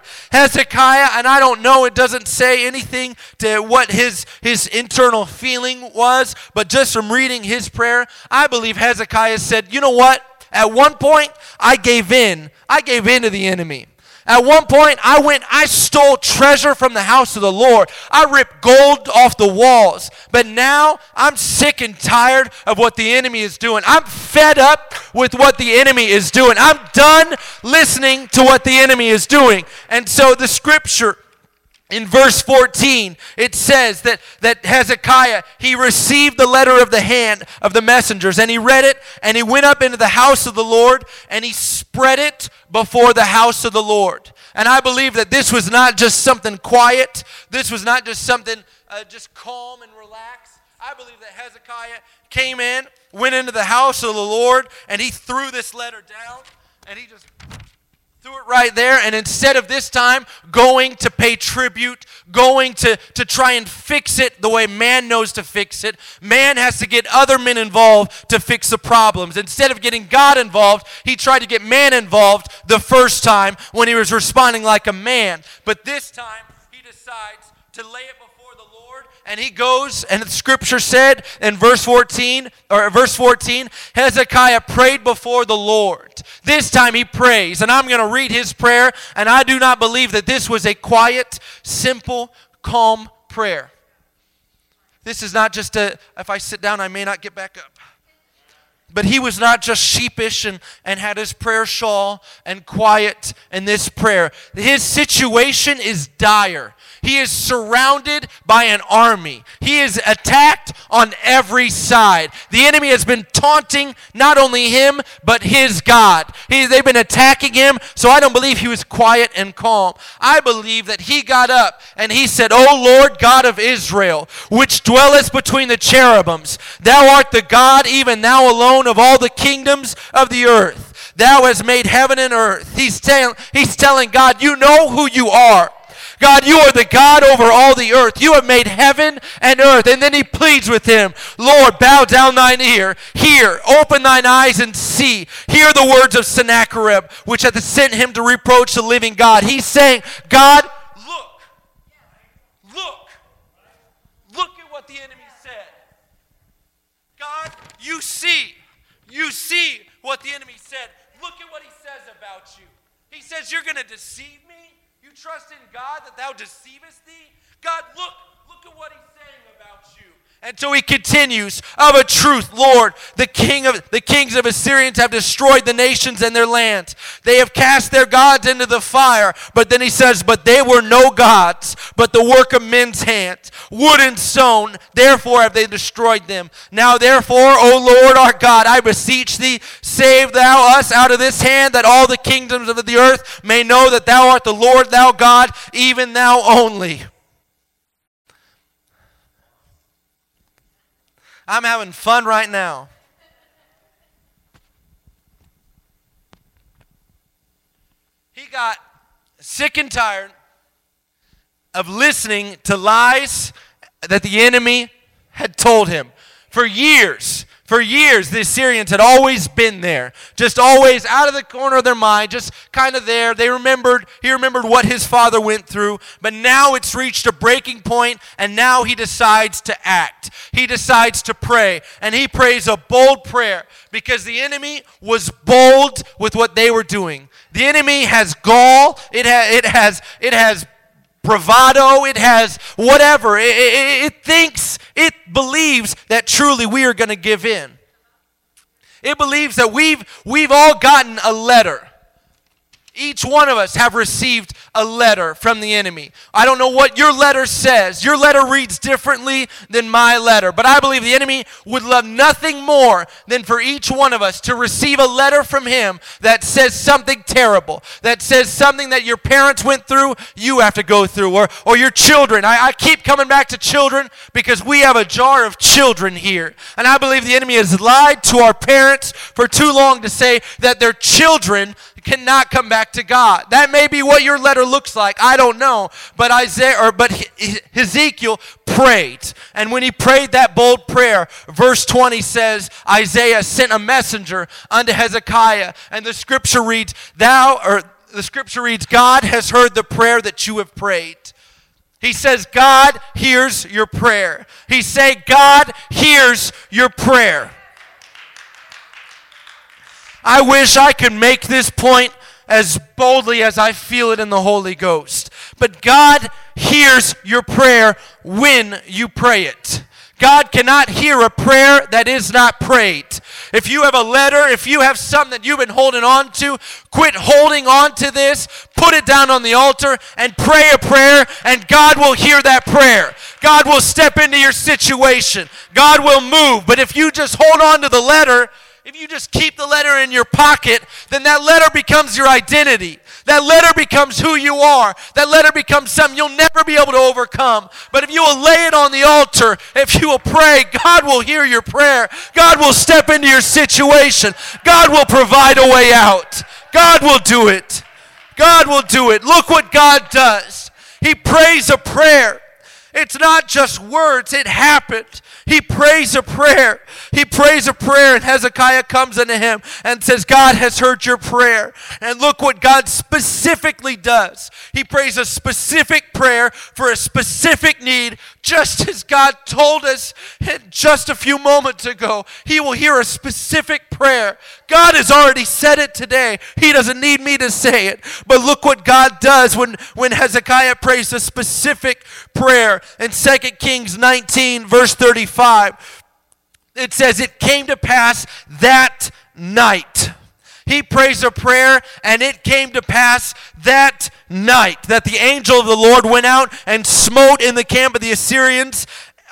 and I don't know, it doesn't say anything to what his internal feeling was, but just from reading his prayer, I believe Hezekiah said, you know what? At one point, I gave in to the enemy. At one point, I stole treasure from the house of the Lord. I ripped gold off the walls. But now, I'm sick and tired of what the enemy is doing. I'm fed up with what the enemy is doing. I'm done listening to what the enemy is doing. And so the scripture in verse 14, it says that Hezekiah, he received the letter of the hand of the messengers, and he read it, and he went up into the house of the Lord, and he spread it before the house of the Lord. And I believe that this was not just something quiet. This was not just something just calm and relaxed. I believe that Hezekiah came in, went into the house of the Lord, and he threw this letter down, and he just threw it right there. And instead of this time going to pay tribute, going to try and fix it the way man knows to fix it, man has to get other men involved to fix the problems. Instead of getting God involved, he tried to get man involved the first time when he was responding like a man. But this time, he decides to lay it before the Lord, and he goes, and the scripture said in verse 14, Hezekiah prayed before the Lord. This time he prays, and I'm going to read his prayer, and I do not believe that this was a quiet, simple, calm prayer. This is not just if I sit down, I may not get back up. But he was not just sheepish and had his prayer shawl and quiet in this prayer. His situation is dire. He is surrounded by an army. He is attacked on every side. The enemy has been taunting not only him, but his God. They've been attacking him, so I don't believe he was quiet and calm. I believe that he got up and he said, O Lord God of Israel, which dwellest between the cherubims, thou art the God, even thou alone, of all the kingdoms of the earth. Thou hast made heaven and earth. He's telling God, you know who you are. God, you are the God over all the earth. You have made heaven and earth. And then he pleads with him, Lord, bow down thine ear. Hear, open thine eyes and see. Hear the words of Sennacherib, which hath sent him to reproach the living God. He's saying, God, look at what the enemy said. God, you see what the enemy said. Look at what he says about you. He says, you're going to deceive me? You trust in God that thou deceivest thee? God, look at what he's saying about you. And so he continues, of a truth, Lord, the kings of Assyrians have destroyed the nations and their land. They have cast their gods into the fire. But then he says, but they were no gods, but the work of men's hands, wood and stone. Therefore have they destroyed them. Now therefore, O Lord our God, I beseech thee, save thou us out of this hand, that all the kingdoms of the earth may know that thou art the Lord, thou God, even thou only. I'm having fun right now. He got sick and tired of listening to lies that the enemy had told him. For years, the Assyrians had always been there. Just always out of the corner of their mind, just kind of there. He remembered what his father went through. But now it's reached a breaking point, and now he decides to act. He decides to pray. And he prays a bold prayer because the enemy was bold with what they were doing. The enemy has gall. It has bravado, it has whatever. It believes that truly we are going to give in. It believes that we've all gotten a letter. Each one of us have received a letter from the enemy. I don't know what your letter says. Your letter reads differently than my letter. But I believe the enemy would love nothing more than for each one of us to receive a letter from him that says something terrible, that says something that your parents went through, you have to go through, or your children. I keep coming back to children because we have a jar of children here. And I believe the enemy has lied to our parents for too long to say that their children cannot come back to God. That may be what your letter looks like. I don't know. But Ezekiel prayed. And when he prayed that bold prayer, verse 20 says, Isaiah sent a messenger unto Hezekiah. And the scripture reads, God has heard the prayer that you have prayed. He says, God hears your prayer. He said, God hears your prayer. I wish I could make this point as boldly as I feel it in the Holy Ghost. But God hears your prayer when you pray it. God cannot hear a prayer that is not prayed. If you have a letter, if you have something that you've been holding on to, quit holding on to this, put it down on the altar, and pray a prayer, and God will hear that prayer. God will step into your situation. God will move. But if you just hold on to the letter, if you just keep the letter in your pocket, then that letter becomes your identity. That letter becomes who you are. That letter becomes something you'll never be able to overcome. But if you will lay it on the altar, if you will pray, God will hear your prayer. God will step into your situation. God will provide a way out. God will do it. God will do it. Look what God does. He prays a prayer. It's not just words, it happened. He prays a prayer. He prays a prayer, and Hezekiah comes unto him and says, God has heard your prayer. And look what God specifically does. He prays a specific prayer for a specific need, just as God told us just a few moments ago. He will hear a specific prayer. God has already said it today. He doesn't need me to say it. But look what God does when Hezekiah prays a specific prayer. In 2 Kings 19, verse 35, it says, it came to pass that night. He prays a prayer, and it came to pass that night that the angel of the Lord went out and smote in the camp of the Assyrians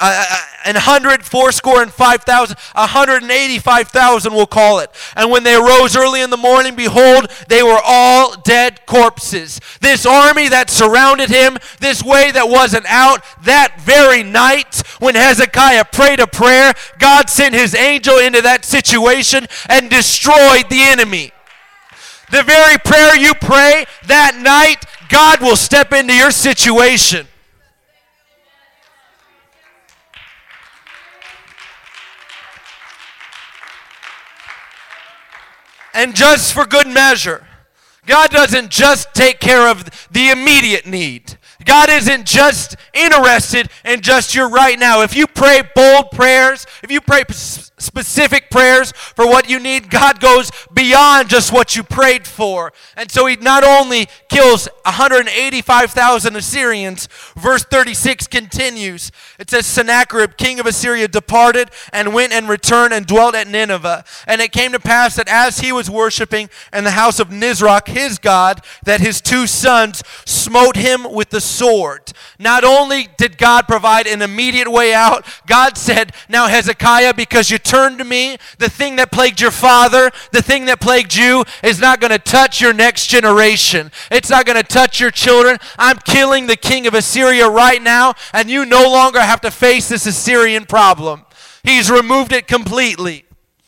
185,000, 185,000 we'll call it. And when they arose early in the morning, behold, they were all dead corpses. This army that surrounded him, this way that wasn't out, that very night when Hezekiah prayed a prayer, God sent his angel into that situation and destroyed the enemy. The very prayer you pray that night, God will step into your situation. And just for good measure, God doesn't just take care of the immediate need. God isn't just interested in just your right now. If you pray bold prayers, if you pray specific prayers for what you need, God goes beyond just what you prayed for. And so he not only kills 185,000 Assyrians, verse 36 continues. It says, Sennacherib, king of Assyria, departed and went and returned and dwelt at Nineveh. And it came to pass that as he was worshiping in the house of Nisroch, his god, that his two sons smote him with the sword. Not only did God provide an immediate way out, God said, now Hezekiah, because you turned to me, the thing that plagued your father, the thing that plagued you, is not going to touch your next generation. It's not going to touch your children. I'm killing the king of Assyria right now, and you no longer have to face this Assyrian problem. He's removed it completely.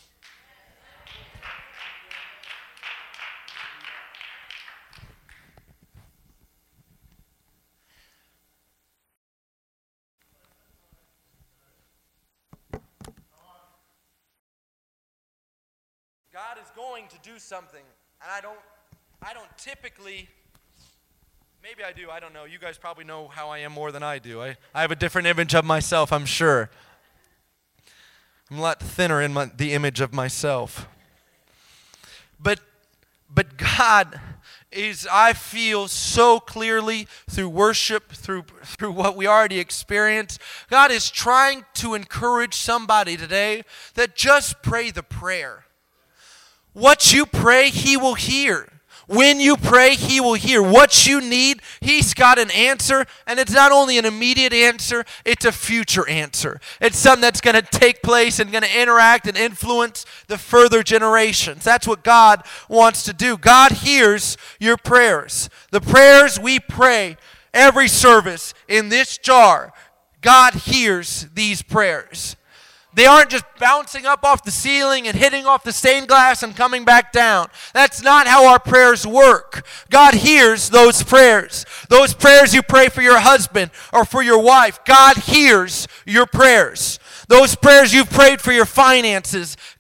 God is going to do something, and I don't typically, maybe I do, I don't know. You guys probably know how I am more than I do. I have a different image of myself, I'm sure. I'm a lot thinner in the image of myself. But God is, I feel so clearly through worship, through what we already experienced, God is trying to encourage somebody today that just pray the prayer. What you pray, He will hear. When you pray, He will hear. What you need, He's got an answer, and it's not only an immediate answer, it's a future answer. It's something that's going to take place and going to interact and influence the further generations. That's what God wants to do. God hears your prayers. The prayers we pray every service in this jar, God hears these prayers. They aren't just bouncing up off the ceiling and hitting off the stained glass and coming back down. That's not how our prayers work. God hears those prayers. Those prayers you pray for your husband or for your wife, God hears your prayers. Those prayers you've prayed for your finances,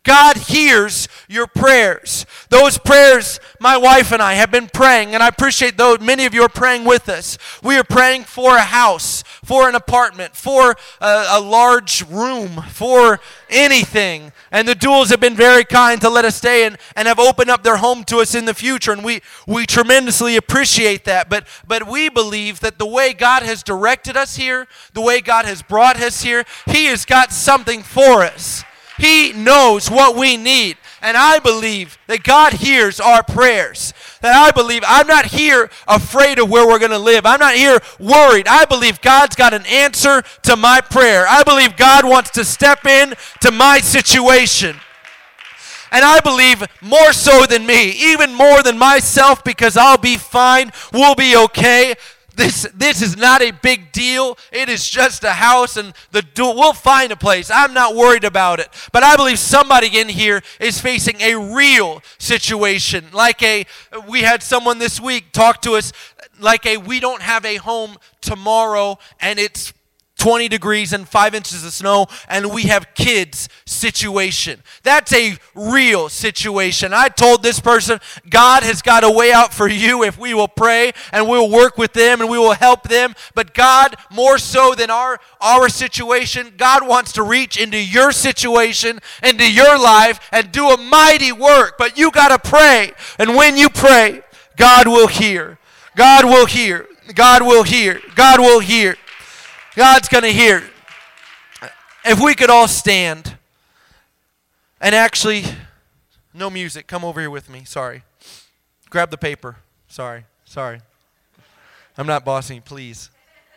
God hears your prayers. Those prayers, my wife and I have been praying, and I appreciate those. Many of you are praying with us. We are praying for a house, for an apartment, for a large room, for anything. And the Duels have been very kind to let us stay and have opened up their home to us in the future, and we tremendously appreciate that. But we believe that the way God has directed us here, the way God has brought us here, He has got something for us. He knows what we need. And I believe that God hears our prayers. That I believe I'm not here afraid of where we're going to live. I'm not here worried. I believe God's got an answer to my prayer. I believe God wants to step in to my situation. And I believe more so than me, even more than myself, because I'll be fine, we'll be okay. This is not a big deal. It is just a house, and we'll find a place. I'm not worried about it. But I believe somebody in here is facing a real situation. We had someone this week talk to us we don't have a home tomorrow, and it's 20 degrees and 5 inches of snow, and we have kids situation. That's a real situation. I told this person, God has got a way out for you if we will pray, and we'll work with them, and we will help them. But God, more so than our situation, God wants to reach into your situation, into your life, and do a mighty work. But you got to pray, and when you pray, God will hear. God will hear. God will hear. God will hear. God's going to hear. If we could all stand. And actually, no music. Come over here with me. Sorry. Grab the paper. Sorry. I'm not bossing, please.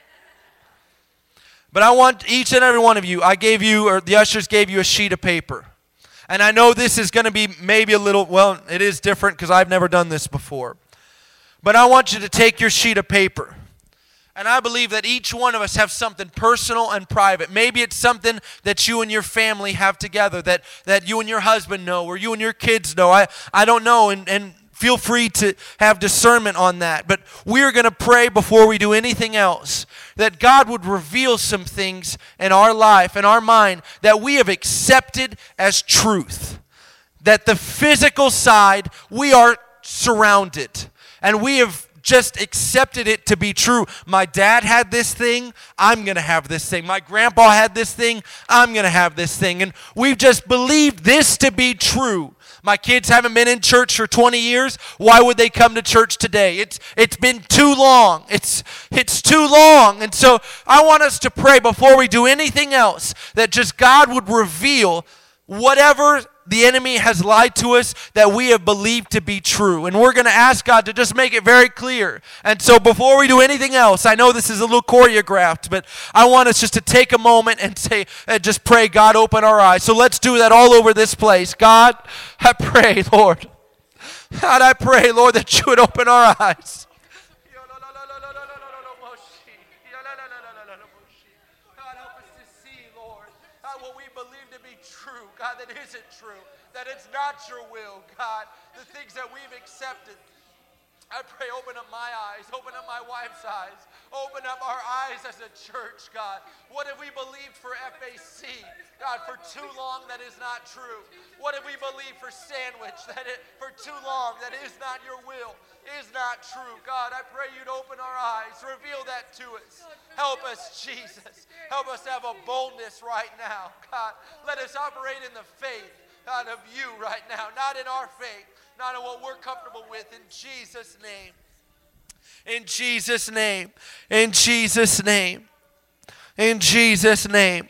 But I want each and every one of you, the ushers gave you a sheet of paper. And I know this is going to be maybe a little, it is different because I've never done this before. But I want you to take your sheet of paper. And I believe that each one of us have something personal and private. Maybe it's something that you and your family have together, that you and your husband know, or you and your kids know. I don't know, and feel free to have discernment on that. But we're going to pray before we do anything else, that God would reveal some things in our life, in our mind, that we have accepted as truth. That the physical side, we are surrounded, and we have just accepted it to be true. My dad had this thing, I'm going to have this thing. My grandpa had this thing, I'm going to have this thing. And we've just believed this to be true. My kids haven't been in church for 20 years. Why would they come to church today? It's been too long. It's too long. And so I want us to pray before we do anything else, that just God would reveal whatever the enemy has lied to us that we have believed to be true. And we're going to ask God to just make it very clear. And so before we do anything else, I know this is a little choreographed, but I want us just to take a moment and just pray, God, open our eyes. So let's do that all over this place. God, I pray, Lord. God, I pray, Lord, that you would open our eyes. God, that isn't true, that it's not your will, God, the things that we've accepted. I pray, open up my eyes, open up my wife's eyes, open up our eyes as a church, God. What have we believed for FAC? God, for too long that is not true. What have we believed for Sandwich? For too long that is not your will, is not true. God, I pray you'd open our eyes, reveal that to us. Help us, Jesus. Help us have a boldness right now, God. Let us operate in the faith, God, of you right now, not in our faith, not in what we're comfortable with. In Jesus' name. In Jesus' name. In Jesus' name. In Jesus' name.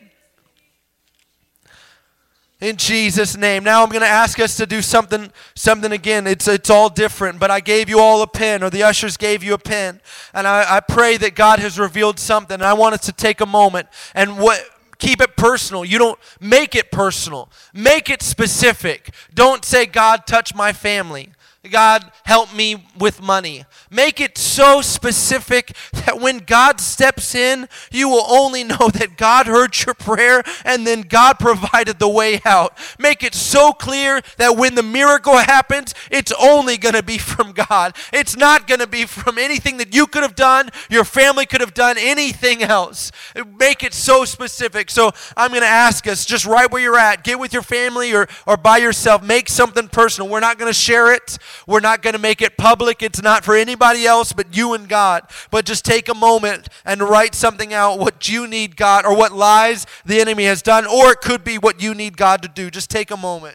In Jesus' name. Now I'm going to ask us to do something again. It's all different, but I gave you all a pen, or the ushers gave you a pen. And I pray that God has revealed something. And I want us to take a moment and keep it personal. You don't make it personal. Make it specific. Don't say, God, touch my family. God, help me with money. Make it so specific that when God steps in, you will only know that God heard your prayer and then God provided the way out. Make it so clear that when the miracle happens, it's only going to be from God. It's not going to be from anything that you could have done, your family could have done, anything else. Make it so specific. So I'm going to ask us, just right where you're at, get with your family or by yourself, make something personal. We're not going to share it. We're not going to make it public. It's not for anybody else but you and God. But just take a moment and write something out, what you need God, or what lies the enemy has done, or it could be what you need God to do. Just take a moment.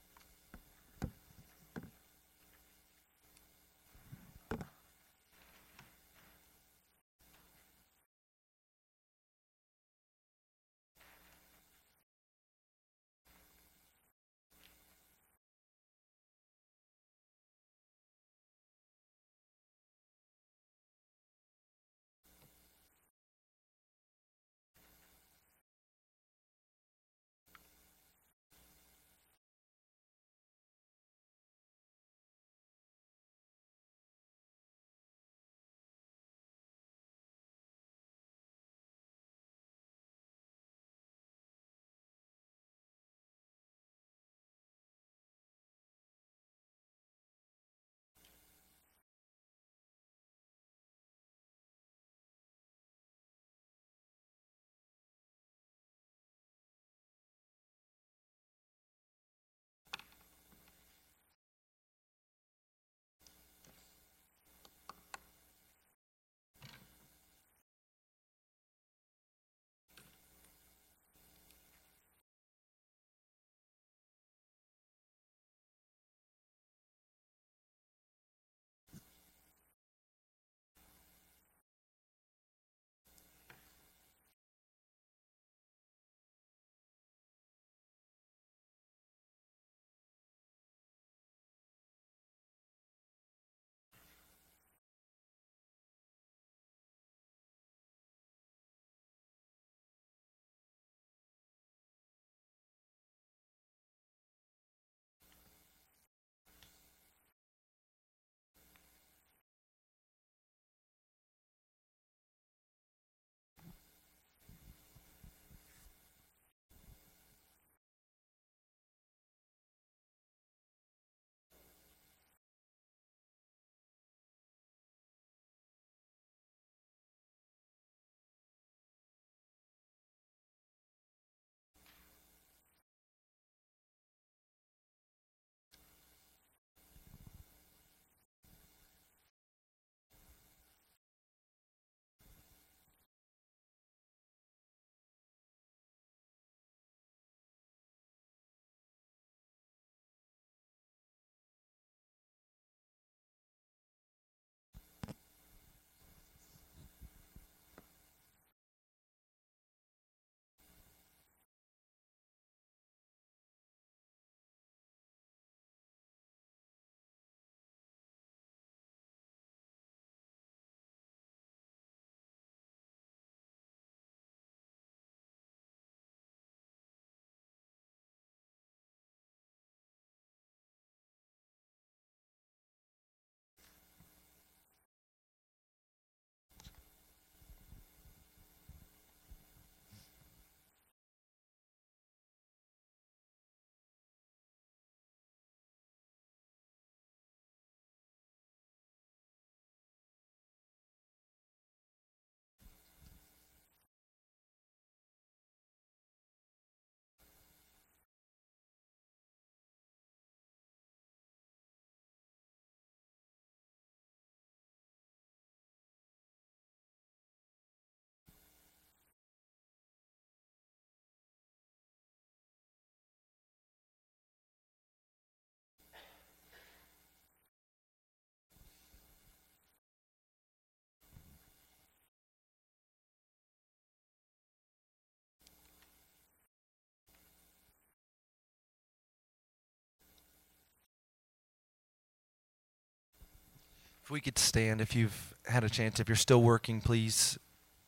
If we could stand, if you've had a chance, if you're still working, please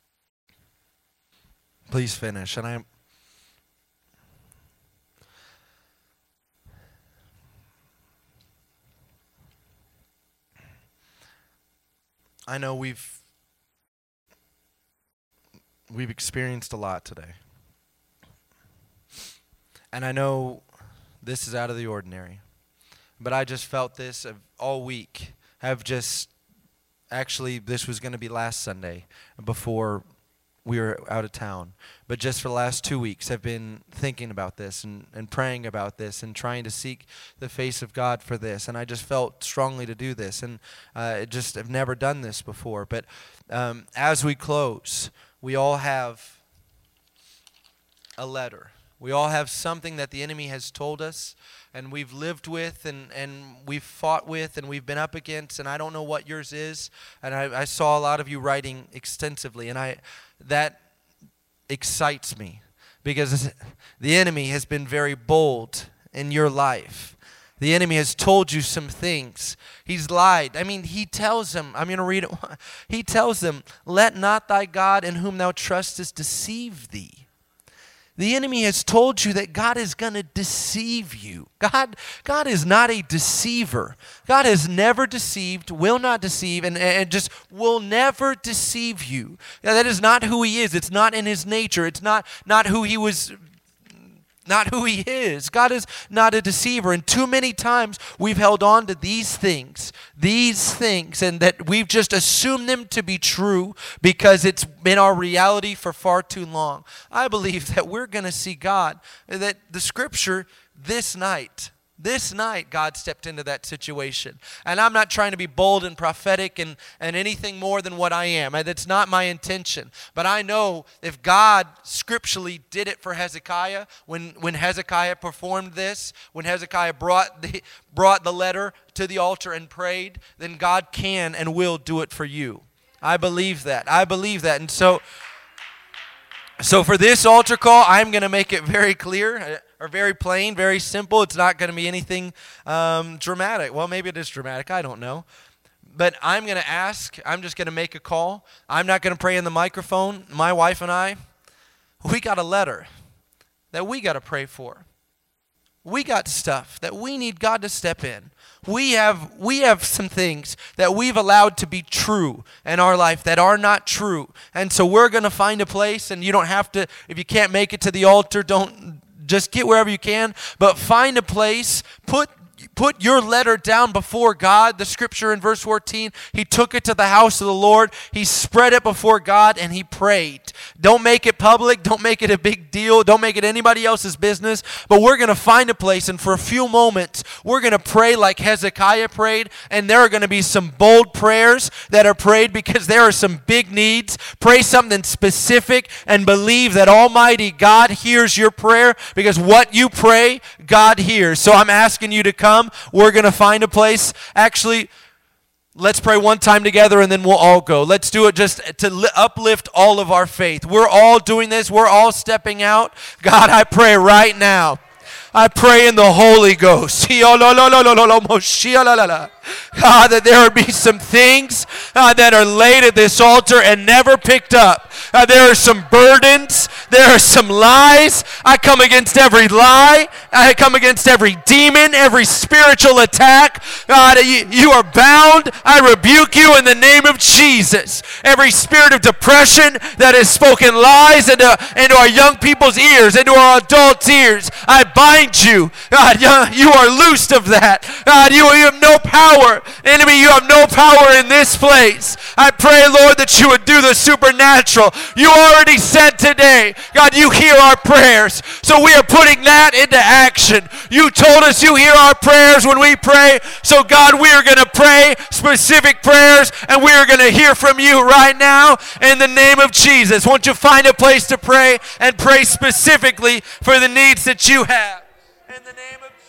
finish. And I know we've experienced a lot today. And I know this is out of the ordinary. But I just felt this all week. Actually, this was going to be last Sunday before we were out of town. But just for the last 2 weeks, I've been thinking about this and praying about this and trying to seek the face of God for this. And I just felt strongly to do this. And I've never done this before. But as we close, we all have a letter. We all have something that the enemy has told us and we've lived with and we've fought with and we've been up against, and I don't know what yours is. And I saw a lot of you writing extensively, and that excites me because the enemy has been very bold in your life. The enemy has told you some things. He's lied. I mean, he tells them, I'm going to read it. He tells them, let not thy God in whom thou trustest deceive thee. The enemy has told you that God is going to deceive you. God is not a deceiver. God has never deceived, will not deceive, and just will never deceive you. Now, that is not who he is. It's not in his nature. It's not who he was. Not who he is. God is not a deceiver. And too many times we've held on to these things, and that we've just assumed them to be true because it's been our reality for far too long. I believe that we're going to see God, that the scripture this night, God stepped into that situation. And I'm not trying to be bold and prophetic and anything more than what I am. That's not my intention. But I know if God scripturally did it for Hezekiah, when Hezekiah performed this, when Hezekiah brought the letter to the altar and prayed, then God can and will do it for you. I believe that. And so for this altar call, I'm going to make it very clear, or very plain, very simple. It's not going to be anything dramatic. Well, maybe it is dramatic. I don't know. But I'm going to ask. I'm just going to make a call. I'm not going to pray in the microphone. My wife and I, we got a letter that we got to pray for. We got stuff that we need God to step in. We have some things that we've allowed to be true in our life that are not true. And so we're going to find a place, and you don't have to, if you can't make it to the altar, don't just get wherever you can, but find a place, put your letter down before God. The scripture in verse 14, he took it to the house of the Lord. He spread it before God and he prayed. Don't make it public. Don't make it a big deal. Don't make it anybody else's business. But we're going to find a place, and for a few moments, we're going to pray like Hezekiah prayed. And there are going to be some bold prayers that are prayed because there are some big needs. Pray something specific and believe that Almighty God hears your prayer, because what you pray, God hears. So I'm asking you to come. We're going to find a place. Actually, let's pray one time together and then we'll all go. Let's do it just to uplift all of our faith. We're all doing this. We're all stepping out. God, I pray right now. I pray in the Holy Ghost. God, that there would be some things that are laid at this altar and never picked up. There are some burdens. There are some lies. I come against every lie. I come against every demon, every spiritual attack. God, you are bound. I rebuke you in the name of Jesus. Every spirit of depression that has spoken lies into our young people's ears, into our adults' ears, I bind you. God, you are loosed of that. God, you have no power. Enemy, you have no power in this place. I pray, Lord, that you would do the supernatural. You already said today, God, you hear our prayers. So we are putting that into action. You told us you hear our prayers when we pray. So God, we are going to pray specific prayers, and we are going to hear from you right now in the name of Jesus. Won't you find a place to pray and pray specifically for the needs that you have? In the name of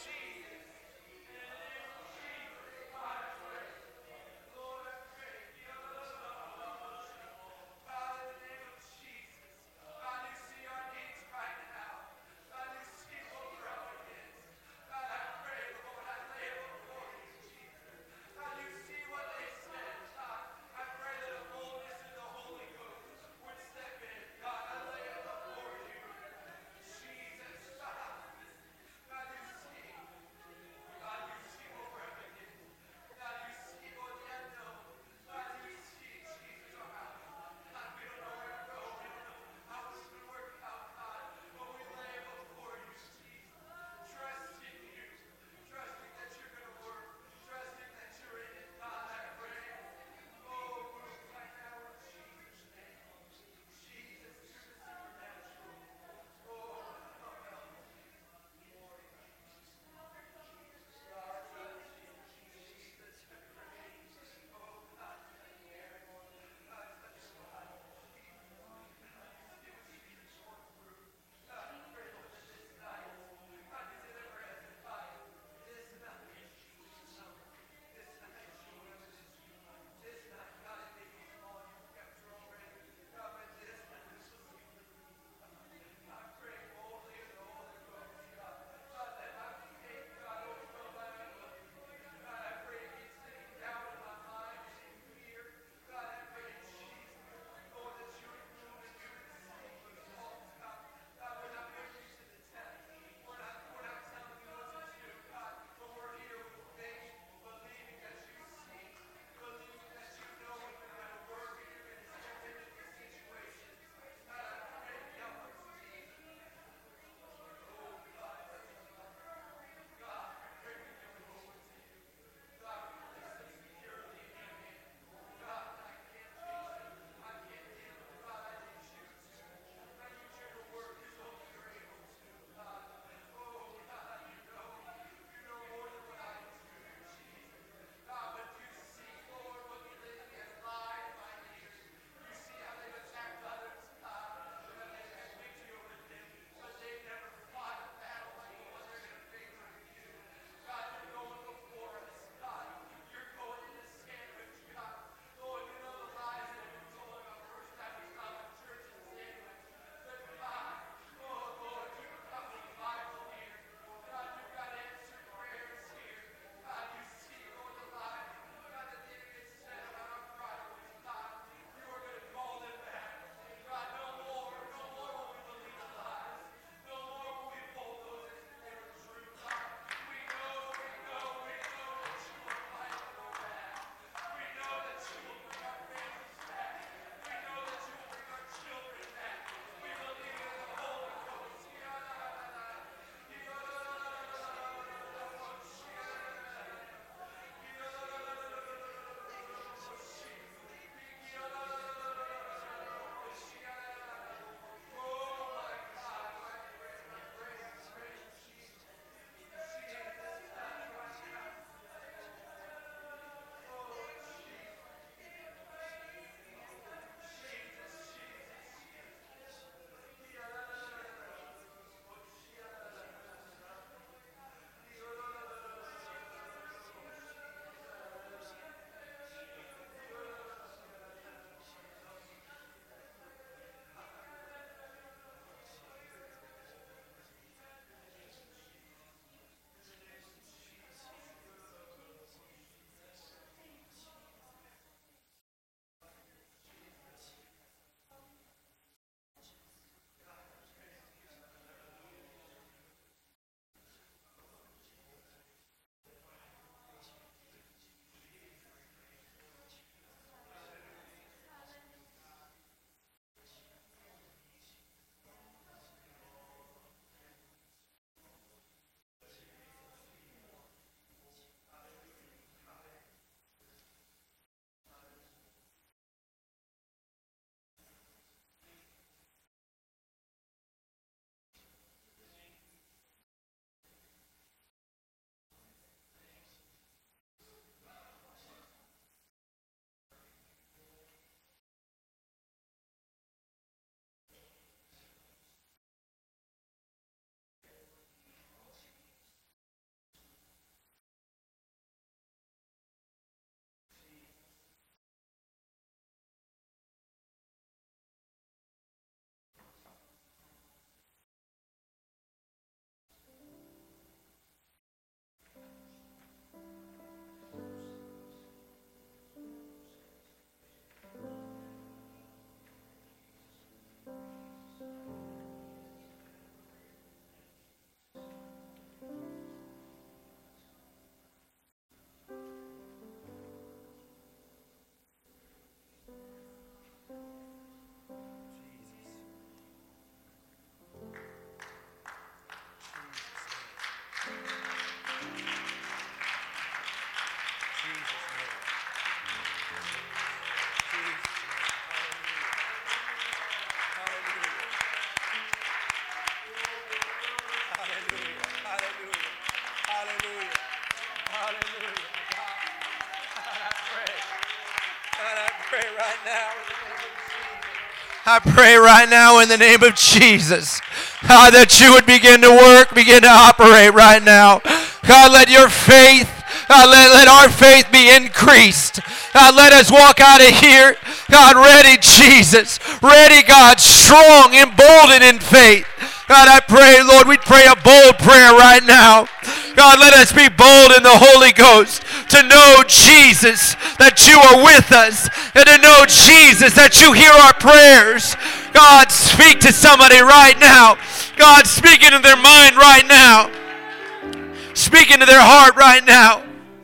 I pray right now in the name of Jesus, God, that you would begin to work, begin to operate right now. God, let your faith, God, let our faith be increased. God, let us walk out of here, God, ready, Jesus. Ready, God, strong, emboldened in faith. God, I pray, Lord, we pray a bold prayer right now. God, let us be bold in the Holy Ghost to know, Jesus, that you are with us, and to know, Jesus, that you hear our prayers. God, speak to somebody right now. God, speak into their mind right now. Speak into their heart right now.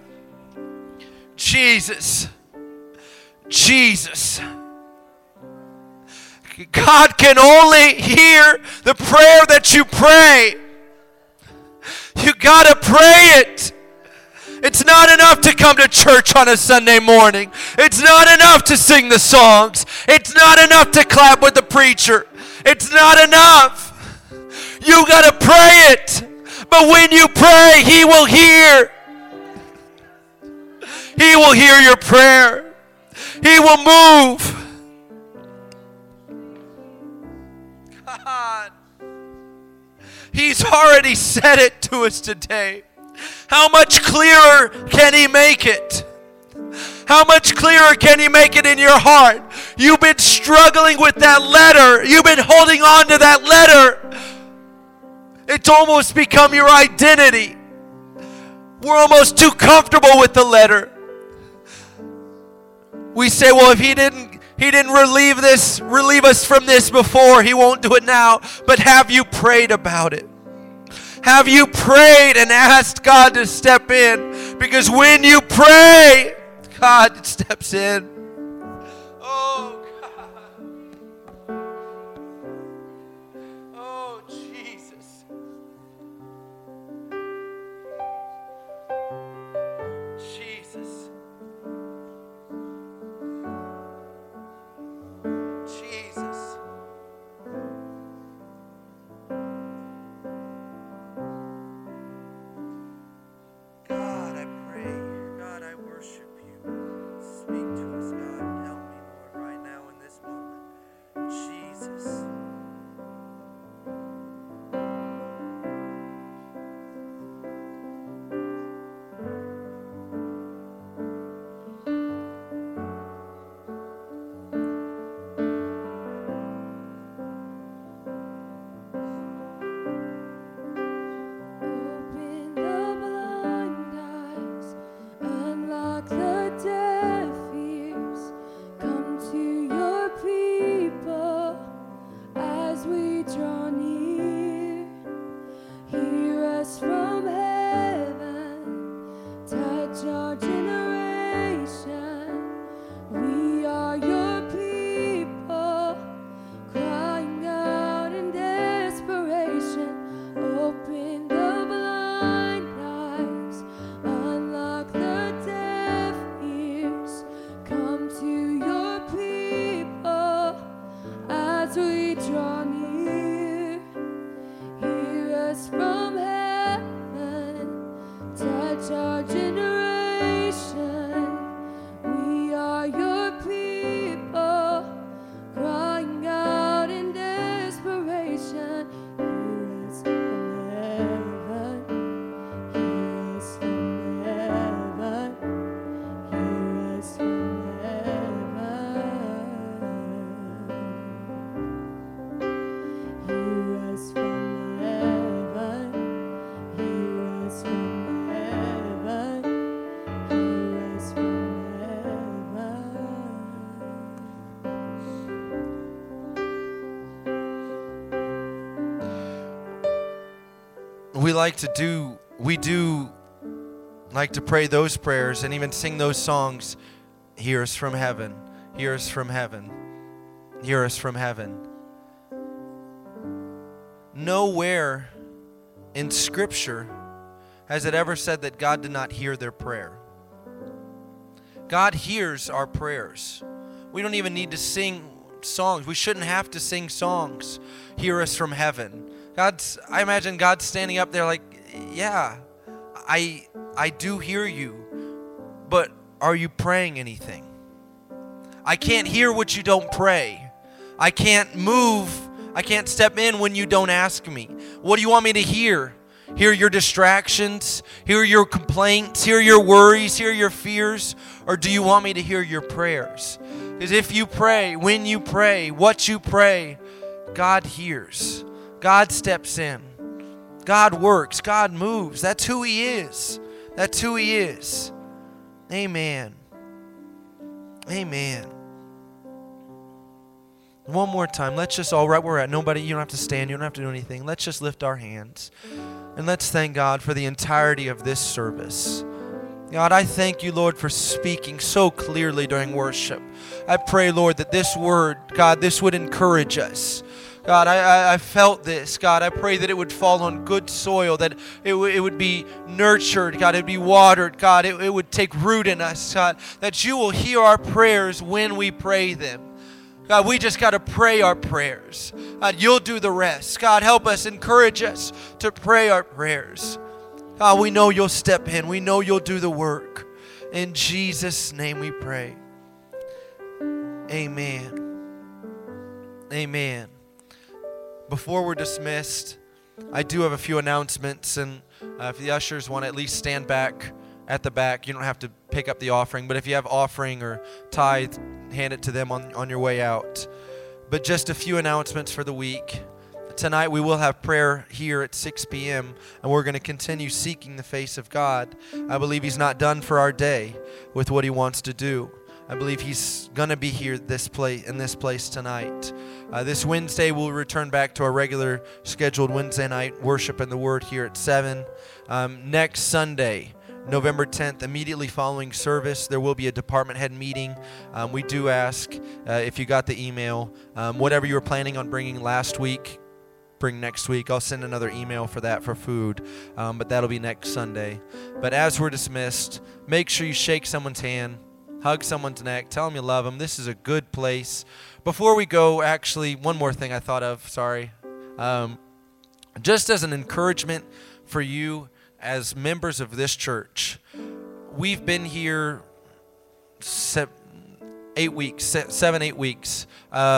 Jesus. Jesus. God can only hear the prayer that you pray. You gotta pray it. It's not enough to come to church on a Sunday morning. It's not enough to sing the songs. It's not enough to clap with the preacher. It's not enough. You gotta pray it. But when you pray, He will hear. He will hear your prayer. He will move. God, He's already said it to us today. How much clearer can He make it? How much clearer can He make it in your heart? You've been struggling with that letter. You've been holding on to that letter. It's almost become your identity. We're almost too comfortable with the letter. We say, well, if He didn't relieve us from this before, He won't do it now. But have you prayed about it? Have you prayed and asked God to step in? Because when you pray, God steps in. Oh, God. Oh, Jesus. Jesus. Jesus. God, I pray. God, I worship you. Speak to us, God. Help me, Lord, right now in this moment. Jesus. We do like to pray those prayers and even sing those songs. Hear us from heaven. Hear us from heaven. Hear us from heaven. Nowhere in Scripture has it ever said that God did not hear their prayer. God hears our prayers. We don't even need to sing songs. We shouldn't have to sing songs. Hear us from heaven. I imagine God standing up there like, yeah, I do hear you, but are you praying anything? I can't hear what you don't pray. I can't move. I can't step in when you don't ask me. What do you want me to hear? Hear your distractions? Hear your complaints? Hear your worries? Hear your fears? Or do you want me to hear your prayers? Because if you pray, when you pray, what you pray, God hears. God steps in. God works. God moves. That's who He is. That's who He is. Amen. Amen. One more time. Let's just all right where we're at. Nobody, you don't have to stand. You don't have to do anything. Let's just lift our hands. And let's thank God for the entirety of this service. God, I thank you, Lord, for speaking so clearly during worship. I pray, Lord, that this word, God, this would encourage us. God, I felt this. God, I pray that it would fall on good soil, that it would be nurtured, God, it would be watered, God, it would take root in us, God, that you will hear our prayers when we pray them. God, we just got to pray our prayers. God, you'll do the rest. God, help us, encourage us to pray our prayers. God, we know you'll step in. We know you'll do the work. In Jesus' name we pray. Amen. Amen. Before we're dismissed, I do have a few announcements, and if the ushers want to at least stand back at the back, you don't have to pick up the offering, but if you have offering or tithe, hand it to them on your way out. But just a few announcements for the week. Tonight we will have prayer here at 6 p.m. and we're going to continue seeking the face of God. I believe He's not done for our day with what He wants to do. I believe He's going to be here in this place tonight. This Wednesday we'll return back to our regular scheduled Wednesday night worship and the Word here at 7. Next Sunday, November 10th, immediately following service, there will be a department head meeting. We do ask if you got the email, whatever you were planning on bringing last week, bring next week. I'll send another email for that for food, but that'll be next Sunday. But as we're dismissed, make sure you shake someone's hand, hug someone's neck, tell them you love them. This is a good place. Before we go, actually, one more thing I thought of, sorry. Just as an encouragement for you as members of this church, we've been here 7, 8 weeks.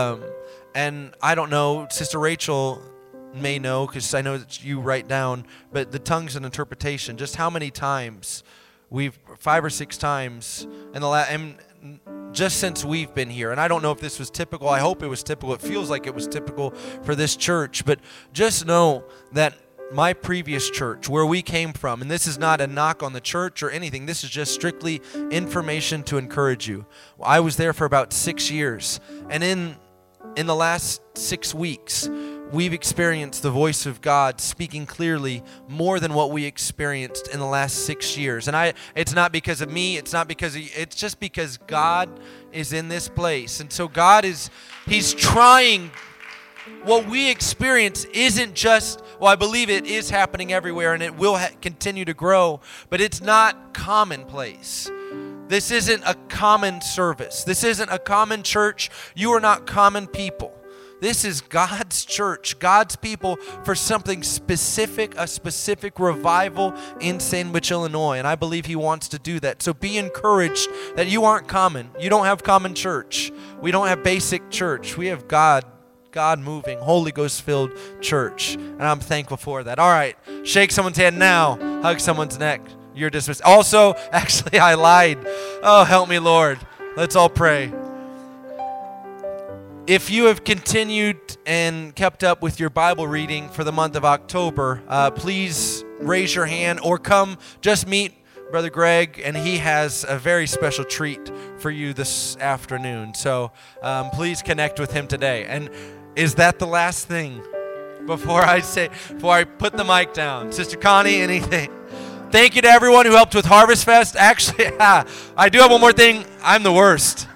And I don't know, Sister Rachel may know, because I know that you write down, but the tongues and interpretation, just how many times 5 or 6 times and just since we've been here. And I don't know if this was typical. I hope it was typical. It feels like it was typical for this church. But just know that my previous church, where we came from, and this is not a knock on the church or anything, this is just strictly information to encourage you. I was there for about 6 years. And in the last 6 weeks, we've experienced the voice of God speaking clearly more than what we experienced in the last 6 years. And it's not because of me, it's just because God is in this place. And so He's trying. What we experience isn't just, well, I believe it is happening everywhere and it will continue to grow, but it's not commonplace. This isn't a common service. This isn't a common church. You are not common people. This is God's church, God's people for something specific, a specific revival in Sandwich, Illinois. And I believe He wants to do that. So be encouraged that you aren't common. You don't have common church. We don't have basic church. We have God moving, Holy Ghost filled church. And I'm thankful for that. All right, shake someone's hand now, hug someone's neck. You're dismissed. Also, actually, I lied. Oh, help me, Lord. Let's all pray. If you have continued and kept up with your Bible reading for the month of October, please raise your hand or come just meet Brother Greg, and he has a very special treat for you this afternoon. So please connect with him today. And is that the last thing before I put the mic down? Sister Connie, anything? Thank you to everyone who helped with Harvest Fest. Actually, I do have one more thing. I'm the worst.